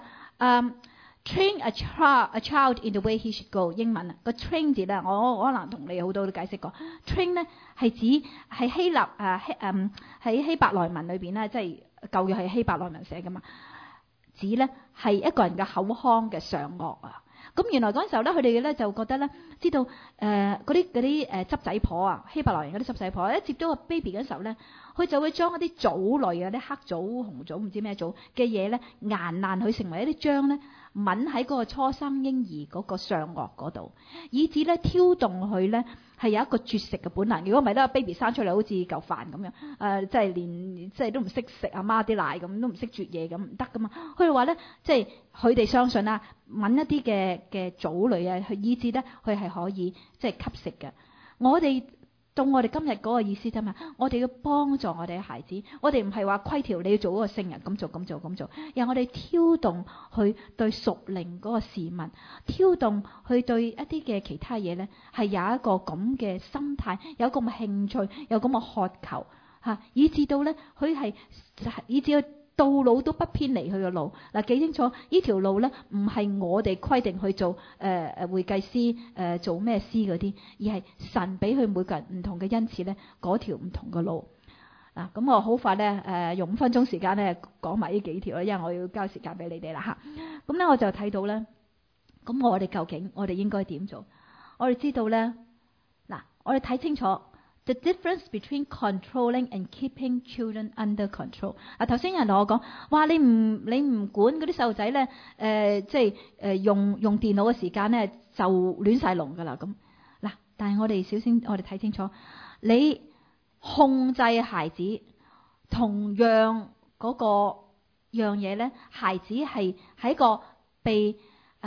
？Train a child in the way he should go。英文個 train 字咧，我可能同你好多都解釋過。train 咧係指係希臘喺希伯來文裏邊咧，即係舊約係希伯來文寫噶嘛，指咧係一個人嘅口腔嘅上顎啊。咁原來嗰陣時候咧，佢哋咧就覺得咧，知道嗰啲執仔婆啊，希伯來人嗰啲執仔婆一接到個 baby 嗰陣時候咧，佢就會將一啲棗類啊、啲黑棗、紅棗唔知咩棗嘅嘢咧，研爛佢成為一啲漿咧，抿喺嗰個初生嬰兒嗰個上顎嗰度，以至咧挑動佢咧係有一個絕食嘅本能。如果唔係咧，baby 生出嚟好似嚿飯咁樣，即係連即係都唔識食阿媽啲奶咁，都唔識啜嘢咁，唔得噶嘛。佢哋話咧，即係佢哋相信啊，抿一啲嘅棗類啊，去以至咧佢係可以即係吸食嘅。我哋到我哋今日嗰個意思啫嘛，我哋要幫助我哋嘅孩子，我哋唔係話規條你要做嗰個聖人咁做，而我哋挑動去對屬靈嗰個事物，挑動去對一啲嘅其他嘢咧，係有一個咁嘅心態，有咁嘅興趣，有咁嘅渴求嚇，以至到咧佢係以至佢道路都不偏離佢嘅路。嗱，記清楚呢條路咧，唔係我哋規定去做會計師做咩師嗰啲，而係神俾佢每個人唔同嘅恩賜咧，嗰條唔同嘅路。嗱，咁我好快咧用5分鐘時間咧講埋呢幾條啦，因為我要交時間俾你哋啦嚇。咁咧我就睇到咧，咁我哋究竟我哋應該點做？我哋知道咧，嗱，我哋睇清楚。The difference between controlling and keeping children under control。頭先有人同我講，話你唔管嗰啲細路仔咧，即係用電腦嘅時間咧就亂晒龍噶啦咁。嗱，但係我哋我哋睇清楚，你控制孩子同樣嗰個樣嘢咧，孩子係喺個被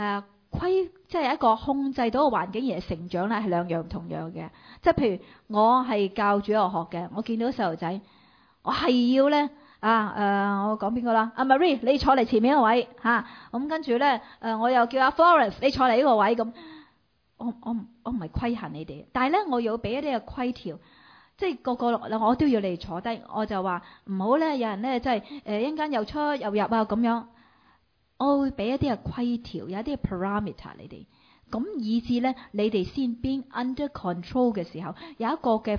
即係一個控制到個環境而係成長咧，係兩樣唔同樣嘅。即係譬如我係教主日學嘅，我見到細路仔，我係要咧我講邊個啦？阿 Marie， 你坐嚟前面一個位嚇，咁跟住咧我又叫阿 Florence， 你坐嚟呢個位咁。我唔係規限你哋，但係咧我要俾一啲嘅規條，即係個我都要你哋坐低。我就話唔好咧，有人咧即係一陣間又出又入啊咁樣。我會俾一啲嘅規條，有一啲嘅 parameter 你哋，咁以至咧你哋先 being under control 嘅時候，有一個嘅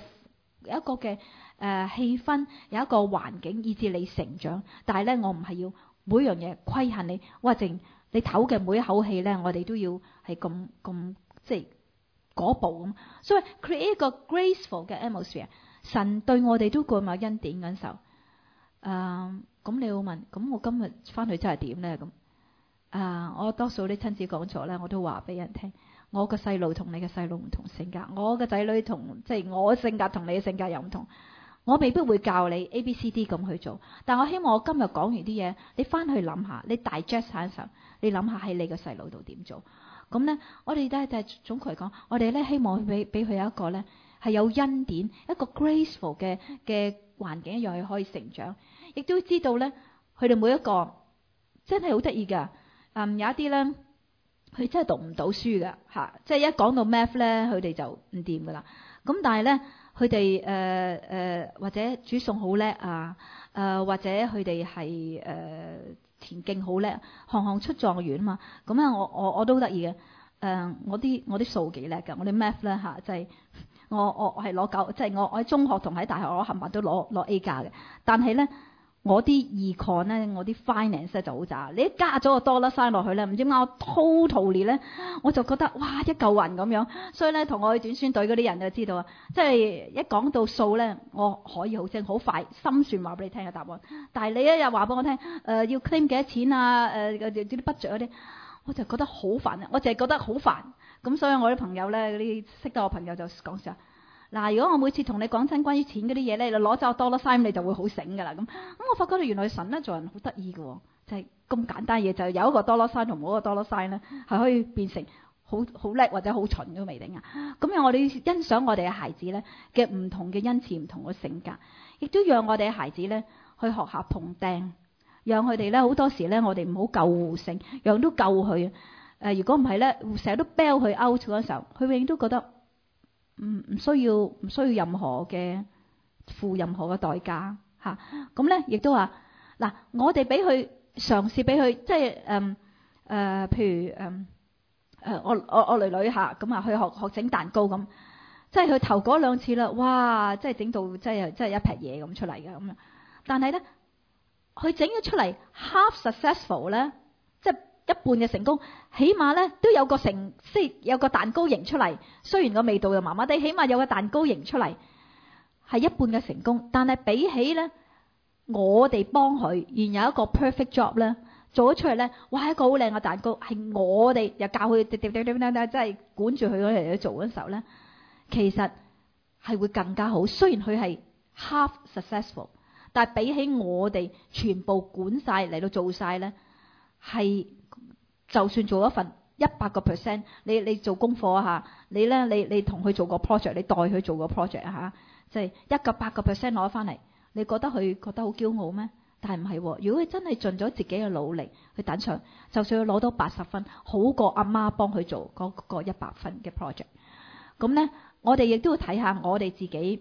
氣氛，有一個環境，以至你成長。但係咧我唔係要每樣嘢規限你，哇！淨你唞嘅每一口氣咧，我哋都要係咁即係嗰步咁。所以 create 一個 graceful 嘅 atmosphere， 神對我哋都咁有恩典嗰陣時候。咁你會問，咁我今日翻去真係點咧？咁我多數啲親子講座咧，我都話俾人聽，我個細路同你嘅細路唔同性格，我個仔女同即係我嘅性格同你嘅性格又唔同，我未必會教你 ABCD 咁去做，但我希望我今日講完啲嘢，你翻去諗下，你 digest 下嘅時候，你諗下喺你個細路度點做。咁咧，我哋咧就係總括嚟講，我哋咧希望俾佢有一個咧係有恩典，一個 graceful 嘅環境，讓佢可以成長，亦都知道咧，佢哋每一個真係好得意㗎。有一啲咧，佢真係讀唔到書㗎嚇，即係一講到 math 咧，佢哋就唔掂㗎啦。咁但係咧，佢哋或者煮餸好叻啊，或者佢哋係田徑好叻，行行出狀元啊嘛。咁啊，我都得意嘅。我啲數幾叻㗎，我啲 math 咧嚇，即係我係攞9，即係我喺中學同喺大學我冚唪唥都攞 A 加嘅。但係咧，我啲 econ 咧，我啲 finance 咧就好渣。你一加咗個dollar sign落去咧，唔知點解我 totally 咧，我就覺得哇一嚿雲咁樣。所以咧，同我去短宣隊嗰啲人就知道啊，即係一講到數咧，我可以好精好快心算話俾你聽嘅答案。但係你一日話俾我聽，要 claim 幾多錢啊？啲 budget 嗰啲，我就覺得好煩啊！我淨係覺得好煩。咁所以我啲朋友咧，嗰啲識得我朋友就講笑。嗱，如果我每次同你講親關於錢嗰啲嘢咧，你攞走dollar sign，你就會好醒噶啦。咁我發覺到原來神咧做人好得意嘅，就係咁簡單嘢，就係有一個 dollar sign 同冇一個 dollar sign 咧，係可以變成好叻或者好蠢都未定啊。咁樣我哋欣賞我哋嘅孩子咧嘅唔同嘅恩賜、唔同嘅性格，亦都讓我哋嘅孩子咧去學下碰釘，讓佢哋咧好多時咧我哋唔好救護性，讓都救佢。如果唔係咧，成日都 bail 佢 out 嗰時候，佢永遠都覺得唔需要任何嘅付任何嘅代價嚇。咁咧亦都話嗱，我哋俾佢嘗試俾佢即係譬如我女嚇咁啊，去學整蛋糕咁，即係佢頭嗰2次啦，哇！即係整到即係一劈嘢咁出嚟嘅咁樣。但係咧，佢整咗出嚟 half successful 咧，即係一半嘅成功，起碼咧都有個即係有個蛋糕形出嚟。雖然個味道又麻麻地，起碼有個蛋糕形出嚟，係一半嘅成功。但係比起咧，我哋幫佢然有一個 perfect job 咧，做咗出嚟咧，哇！一個好靚嘅蛋糕，係我哋又教佢即係管住佢嗰嚟去做嗰時候咧，其實係會更加好。雖然佢係 half successful，但係比起我哋全部管晒嚟到做晒咧，係就算做一份100%，你做功課啊嚇，你同佢做個 project， 你代佢做個 project 啊嚇，即係100% 攞翻嚟，你覺得佢覺得好驕傲咩？但係唔係喎，如果佢真係盡咗自己嘅努力去等上，就算佢攞到80分，好過阿媽幫佢做嗰個100分嘅 project。咁咧，我哋亦都要睇下我哋自己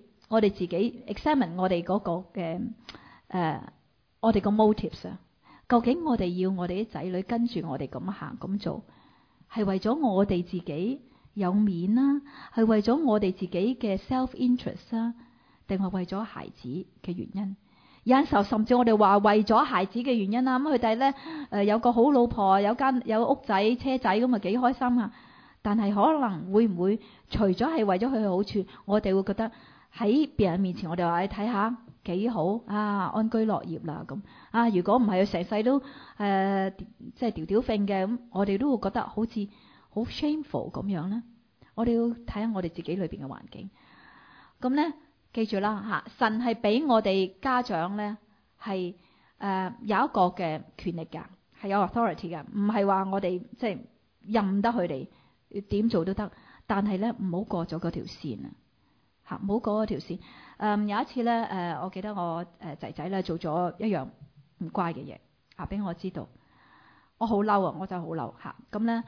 examine 我哋嗰個嘅我哋個 motives 啊。究竟我哋要我哋啲仔女跟住我哋咁行咁做，係為咗我哋自己有面啦，係為咗我哋自己嘅 self interest 啊，定係為咗孩子嘅原因？有陣時候甚至我哋話為咗孩子嘅原因啦，咁佢哋咧有個好老婆，有屋仔車仔咁啊，幾開心啊！但係可能會唔會除咗係為咗佢嘅好處，我哋會覺得喺別人面前我哋話你睇下幾好啊，安居樂業啦咁啊！如果唔係佢成世都即係吊吊揈嘅咁，我哋都會覺得好似好 shameful 咁樣咧。我哋要睇下我哋自己裏邊嘅環境。咁咧，記住啦嚇，神係俾我哋家長咧係有一個嘅權力㗎，係有 authority 㗎，唔係話我哋即係任得佢哋點做都得，但係咧唔好過咗嗰條線啊！嚇，唔好過嗰條線。有一次咧，我記得我仔仔咧做咗一樣唔乖嘅嘢，俾我知道，我好嬲啊！我就好嬲嚇。咁咧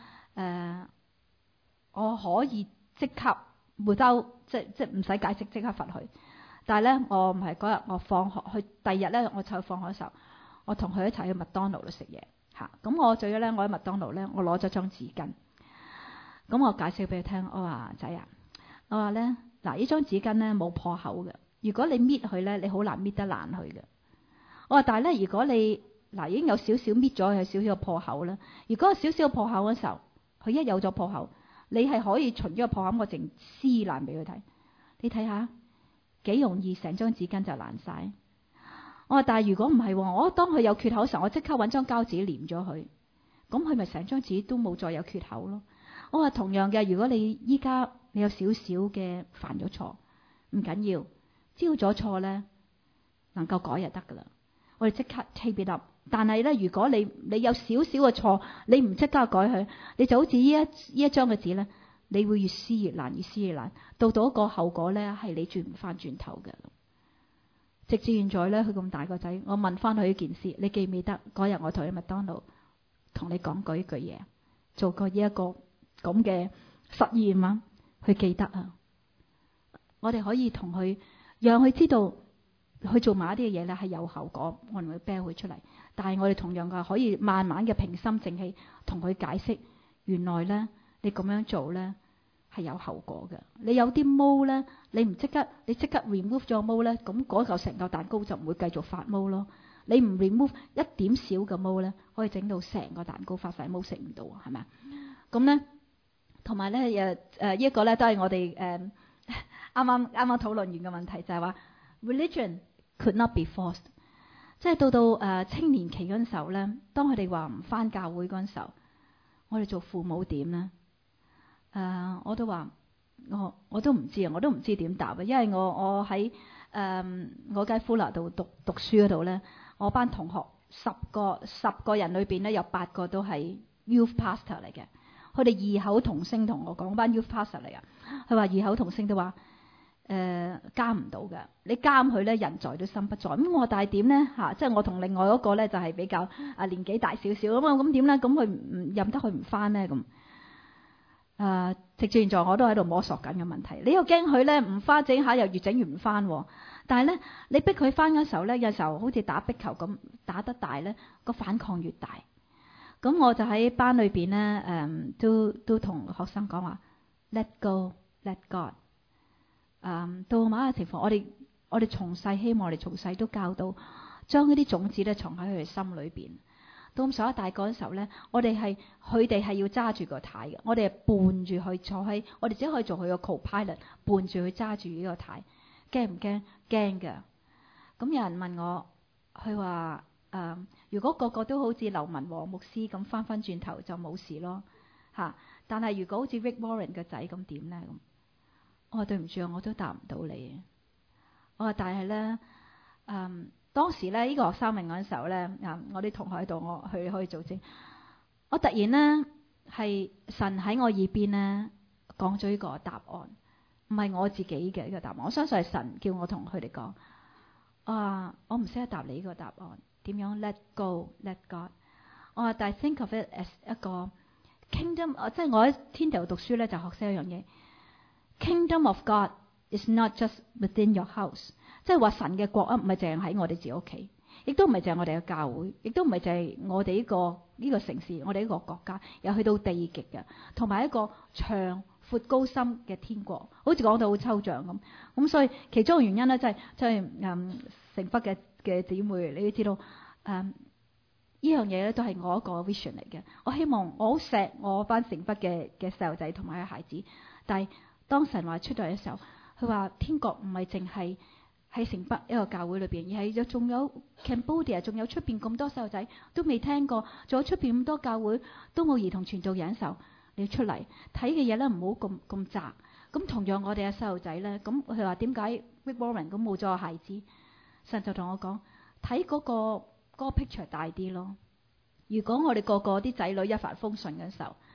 我可以即刻沒兜，即唔使解釋，即刻罰佢。但係咧，我唔係嗰日，我放學去第二日咧，我就去放學嘅時候，我同佢一齊去麥當勞度食嘢嚇。咁我最咗咧，我喺麥當勞咧，我攞咗張紙巾。咁我解釋俾佢聽，我話仔啊，我話咧嗱，呢張紙巾咧冇破口嘅，如果你搣佢咧，你好難搣得爛佢嘅。我話但係咧，如果你嗱已經有少少搣咗，有少少破口啦。如果有少少破口嘅時候，佢一有咗破口，你係可以循咗個破口，我淨撕爛俾佢睇。你睇下幾容易，成張紙巾就爛晒。我話但係如果唔係，我當佢有缺口嘅時候，我即刻揾張膠紙黏咗佢，咁佢咪成張紙都冇再有缺口咯。我話同樣嘅，如果你依家你有少少嘅犯咗錯，唔緊要，知咗錯咧能夠改就得噶啦。我哋即刻 take it up。但係咧，如果你有少少嘅錯，你唔即刻改佢，你就好似呢一張嘅紙咧，你會越撕越爛，越撕越爛，到一個後果咧係你轉唔翻轉頭嘅。直至現在咧，佢咁大個仔，我問翻佢呢件事，你記唔記得嗰日我同喺麥當勞同你講過一句嘢，做過呢一個咁嘅實驗啊？佢記得啊。我哋可以同佢讓佢知道，去做埋一啲嘅嘢咧係有後果，我哋會啤佢出嚟。但係我哋同樣嘅可以慢慢嘅平心靜氣同佢解釋，原來咧你咁樣做咧係有後果嘅。你有啲毛咧，你即刻 remove 咗毛咧，咁嗰嚿成嚿蛋糕就唔會繼續發毛咯。你唔 remove 一點少嘅毛咧，可以整到成個蛋糕發晒毛，食唔到啊，係咪啊？咁咧，同埋咧呢一個咧都係我哋啱啱討論完嘅問題，就係話 religion could not be forced。即係到青年期嗰陣時候咧，當佢哋話唔返教會嗰陣時候，我哋做父母點咧？我都話我都唔知啊，我都唔知點答啊，因為我喺我喺富勒度讀書嗰度咧，我班同學十個人裏邊咧有8個都係 youth pastor 嚟嘅，佢哋異口同聲同我講，班 youth pastor 嚟啊，佢話異口同聲都話。監唔到嘅，你監佢咧，人在都心不在。咁我但係點咧嚇？即係我同另外嗰個咧就係比較年紀大少少咁啊。咁點咧？咁佢唔任得佢唔翻咧咁。直至現在我都喺度摸索緊嘅問題。你又驚佢咧唔翻，整下又越整越唔翻。但係咧，你逼佢翻嗰時候咧，有時候好似打壁球咁，打得大咧，個反抗越大。咁我就喺班裏邊咧都同學生講話 ，let go，let God。到某一個情況，我哋從細希望我哋從細都教到，將呢啲種子咧藏喺佢哋心裏邊。到咁上一大個嘅時候咧，佢哋係要揸住個軚嘅，我哋係伴住佢坐喺，我哋只可以做佢個 co-pilot，伴住佢揸住呢個軚。驚唔驚？驚㗎。咁有人問我，佢話如果個個都好似劉文和牧師咁翻轉頭就冇事咯嚇。但係如果好似 Rick Warren 嘅仔咁點咧咁？我話對唔住啊，我都答唔到你。我話但係咧，當時咧呢個學生問我嘅時候咧，我啲同學喺度，我去可以做證。我突然咧係神喺我耳邊咧講咗呢個答案，唔係我自己嘅呢個答案。我相信係神叫我同佢哋講。我唔識得答你呢個答案，點樣 let go，let God。我話但係 think of it as 一個 kingdom，即係我喺天道讀書咧就學識一樣嘢。Kingdom of God is not just within your house， 即係話神嘅國唔係淨係喺我哋自己屋企，亦都唔係淨係我哋嘅教會，亦都唔係淨係我哋呢個城市，我哋呢個國家，又去到地極嘅，同埋一個長闊高深嘅天國，好似講到好抽象咁。咁所以其中嘅原因咧，即係城北嘅姊妹，你都知道呢樣嘢咧都係我一個 vision 嚟嘅。我希望我好錫我班城北嘅細路仔同埋嘅孩子，但係當神話出嚟嘅時候，佢話天國唔係淨係喺城北一個教會裏邊，而係仲有 Cambodia， 仲有出邊咁多細路仔都未聽過，仲有出邊咁多教會都冇兒童傳道人嘅時候，你要出嚟睇嘅嘢咧，唔好咁窄。咁同樣我哋嘅細路仔咧，咁佢話點解 Rick Warren 咁冇咗個孩子？神就同我講，睇嗰個 picture 大啲咯。如果我哋個啲仔女一帆風順嘅時候，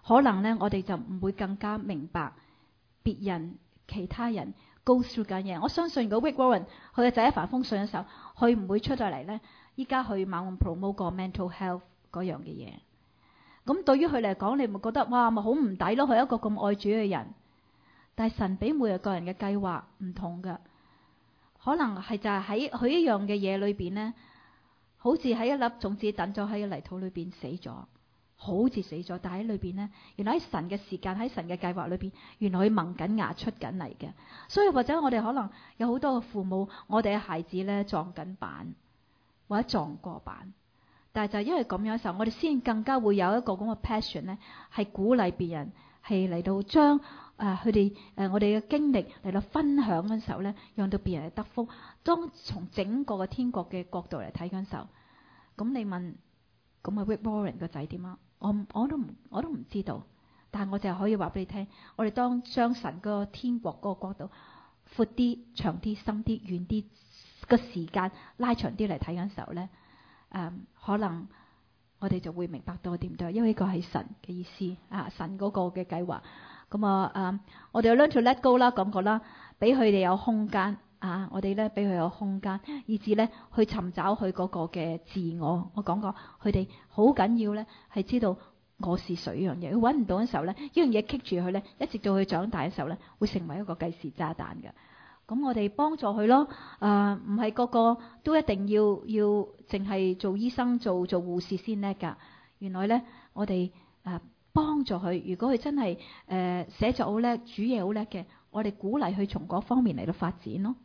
可能咧我哋就唔會更加明白別人其他人 go through 緊嘢。我相信如果 Rick Warren 佢嘅仔一帆風順嘅時候，佢唔會出咗嚟咧，依家去猛咁 promote 個 mental health 嗰樣嘅嘢。咁對於佢嚟講，你咪覺得哇，咪好唔抵咯？佢係一個咁愛主嘅人，但係神俾每個人嘅計劃唔同㗎，可能係就係喺佢一樣嘅嘢裏邊咧，好似喺一粒種子等咗喺泥土裏邊死咗，好似死咗，但係喺裏邊咧，原來喺神嘅時間，喺神嘅計劃裏邊，原來佢萌緊芽出緊嚟嘅。所以或者我哋可能有好多嘅父母，我哋嘅孩子咧撞緊板或者撞過板。但係就因為咁樣嘅時候，我哋先更加會有一個咁嘅 passion 咧，係鼓勵別人，係嚟到將佢哋我哋嘅經歷嚟到分享嘅時候咧，讓到別人嚟得福。當從整個嘅天國嘅角度嚟睇嘅時候，咁你問咁啊 Rick Warren 個仔點啊？我都唔知道，但係我就係可以話俾你聽，我哋當將神個天國嗰個角度闊啲、長啲、深啲、遠啲個時間拉長啲嚟睇嘅時候咧。可能我哋就會明白多啲，因為呢個係神嘅意思啊，神嗰個嘅計劃。咁我哋要 learn to let go 啦，講過啦，俾佢哋有空間啊，我哋咧俾佢有空間，以至咧去尋找佢嗰個嘅自我。我講過，佢哋好緊要咧，係知道我是誰呢樣嘢。佢揾唔到嘅時候咧，呢樣嘢棘住佢咧，一直到佢長大嘅時候咧，會成為一個計時炸彈嘅。咁我哋幫助佢咯，唔係個個都一定要淨係做醫生、做護士先叻㗎。原來咧，我哋幫助佢。如果佢真係寫作好叻、煮嘢好叻嘅，我哋鼓勵佢從嗰方面嚟到發展咯。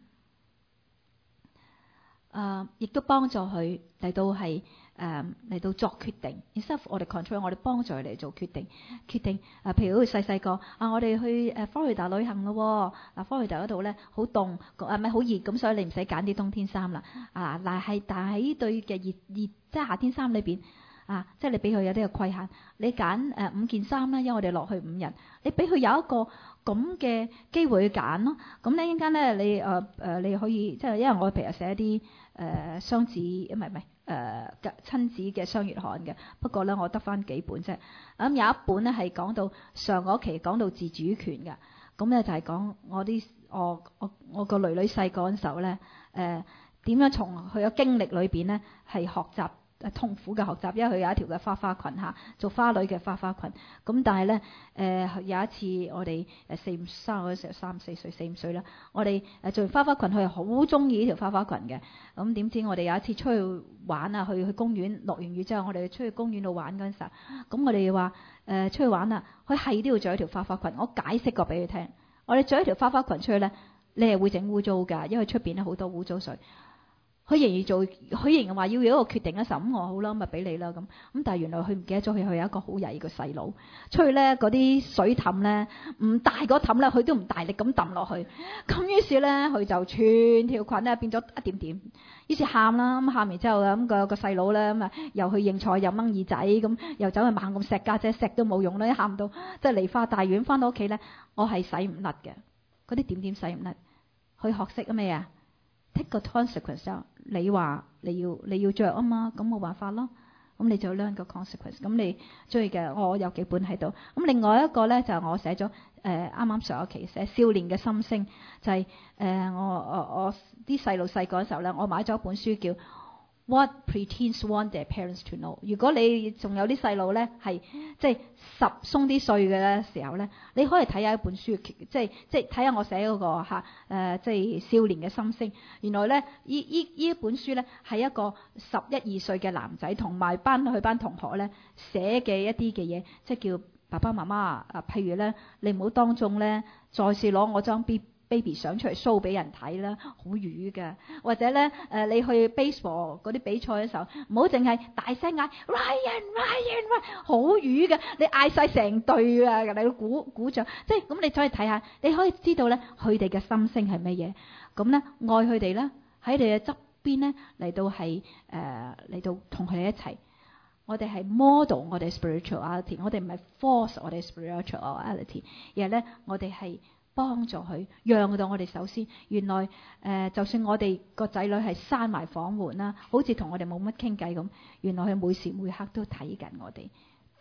亦都幫助佢嚟到係嚟到作決定。instead of 我哋 control， 我哋幫助佢嚟做決定。譬如好似細細個我哋去Florida 旅行咯。Florida 嗰度咧好凍，咪好熱，咁所以你唔使揀啲冬天衫啦。但係喺對嘅熱，即係夏天衫裏邊即係你俾佢有啲嘅規限，你揀5件衫啦，因為我哋落去5日，你俾佢有一個咁嘅機會去揀咯。咁呢一陣間咧，你可以即係因為我譬如寫啲雙子唔係親子嘅雙月刊嘅，不過咧我得翻幾本啫。咁有一本咧係講到上個期講到自主權嘅，咁咧就係講我個女細個嗰陣時候咧，點樣從佢嘅經歷裏邊咧係學習痛苦嘅學習，因為佢有一條嘅花花裙做花女嘅花花裙。咁但係咧有一次我哋4、5歲3、4歲4、5歲啦，我哋做完花花裙，佢係好中意呢條花花裙嘅。咁點知我哋有一次出去玩去公園，落完雨之後我哋出去公園度玩嗰陣時候，咁我哋話出去玩啦，佢係都要着一條花花裙。我解釋過俾佢聽，我哋着一條花花裙出去咧，你係會整污糟㗎，因為出邊咧好多污糟水。佢仍然話要有一個決定嘅時候，咁我好啦，咪俾你啦咁。但係原來佢唔記得咗，佢有一個好曳嘅細佬出去咧，嗰啲水氹咧唔大嗰氹咧，佢都唔大力咁揼落去。咁於是咧，佢就全條裙咧變咗一點點，於是喊啦。咁喊完之後咁個細佬咧咁又去認錯，又掹耳仔，咁又走去猛咁錫家姐，錫都冇用啦，一喊到即係梨花大院。翻到屋企咧，我係洗唔甩嘅，嗰啲點點洗唔甩。佢學識咩啊？Take the consequence。你話你要着啊嘛，咁冇辦法咯。咁你就 learn 個 consequence。咁你中意嘅，我有幾本喺度。咁另外一個咧就我寫咗啱啱上一期寫少年嘅心聲，就係我啲細路細個嘅時候咧，我買咗一本書叫 What Preteens Want Their Parents to Know。如果你仲有啲細路咧係即係10鬆啲歲嘅時候咧，你可以睇下一本書，即係睇下我寫嗰個即係少年嘅心聲。原來咧呢一本書咧係一個11、12歲嘅男仔同埋佢班同學咧寫嘅一啲嘅嘢，即係叫爸爸媽媽譬如咧你唔好當眾咧再試攞我張 baby 相出嚟 show 俾人睇啦，好瘀嘅。或者咧你去 baseball 嗰啲比賽嘅時候，唔好淨係大聲嗌 Ryan， 好瘀嘅。你嗌晒成隊啊，嚟到鼓掌，即係咁你再睇下，你可以知道咧佢哋嘅心聲係乜嘢。咁咧愛佢哋咧喺你嘅側邊咧嚟到係嚟到同佢哋一齊。我哋係 model 我哋 spirituality， 我哋唔係 force 我哋 spirituality， 而係咧我哋係幫助佢，讓到我哋首先，原來就算我哋個仔女係閂埋房門啦，好似同我哋冇乜傾偈咁，原來佢每時每刻都睇緊我哋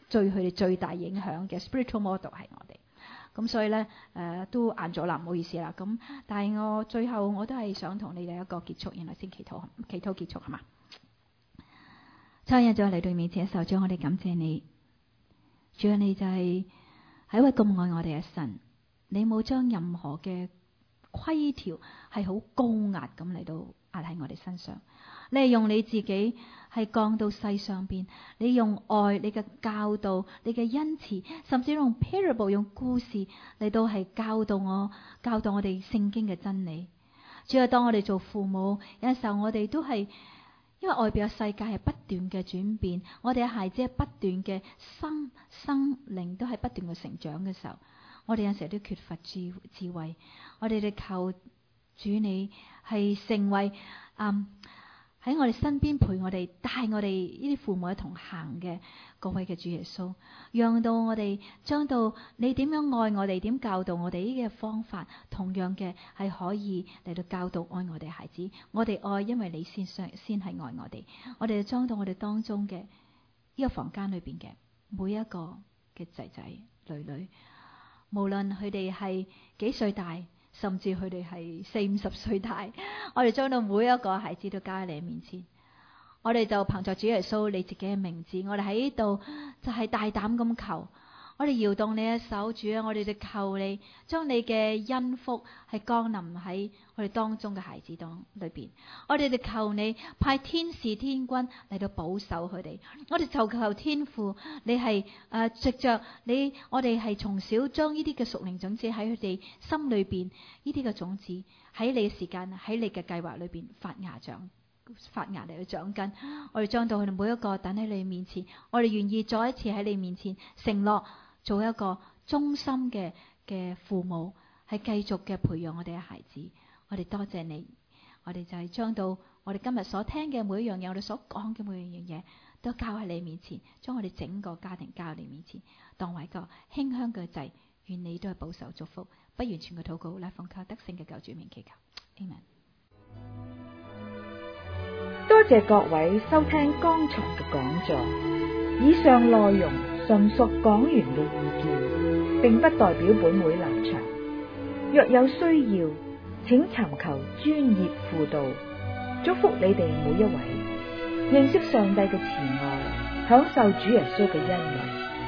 對佢哋最大影響嘅 spiritual model 係我哋。咁所以咧都晏咗啦，唔好意思啦。咁但係我最後我都係想同你哋一個結束，然後先祈禱結束係嘛？親愛再嚟到面前嘅時候，主，我哋感謝你，主啊，你就係一位咁愛我哋嘅神，你冇將任何嘅規條係好高壓咁嚟到壓喺我哋身上，你係用你自己係降到世上邊，你用愛、你嘅教導、你嘅恩慈，甚至用 parable 用故事嚟到係教導我哋聖經嘅真理。主啊，當我哋做父母，有陣時候我哋都係因為外邊嘅世界係不斷嘅轉變，我哋嘅孩子係不斷嘅生靈都係不斷嘅成長嘅時候，我哋有時候都缺乏智慧。我哋哋求主你係成為喺我哋身邊陪我哋帶我哋呢啲父母一同行嘅各位嘅主耶穌，讓到我哋將到你點樣愛我哋，點教導我哋呢嘅方法，同樣嘅係可以嚟到教導愛我哋孩子。我哋愛，因為你先係愛我哋。我哋就將到我哋當中嘅呢個房間裏邊嘅每一個嘅仔仔女女，無論佢哋係幾歲大，甚至佢哋係40-50歲大，我哋將到每一個孩子都交喺你面前。我哋就憑着主耶穌你自己嘅名字，我哋喺呢度就係大膽咁求，我哋搖動你嘅手，主啊，我哋就求你將你嘅恩福係降臨喺我哋當中嘅孩子當裏邊。我哋就求你派天使天軍嚟到保守佢哋。我哋就求天父，你係藉着你，我哋係從小將呢啲嘅屬靈種子喺佢哋心裏邊，呢啲嘅種子喺你嘅時間，喺你嘅計劃裏邊發芽嚟去長根。我哋將到佢哋每一個等喺你面前，我哋願意再一次喺你面前承諾做一個忠心嘅父母，係繼續嘅培養我哋嘅孩子。我哋多謝你，我哋就係將到我哋今日所聽嘅每一樣嘢，我哋所講嘅每一樣嘢，都交喺你面前，將我哋整個家庭交喺你面前，當為一個馨香嘅祭。願你都係保守祝福，不完全嘅禱告，乃奉靠得勝嘅救主名祈求。Amen。 多謝各位收聽剛才嘅講座，以上內容純屬講員嘅意見，並不代表本會立場。若有需要，請尋求專業輔導。祝福你哋每一位認識上帝嘅慈愛，享受主耶穌嘅恩惠。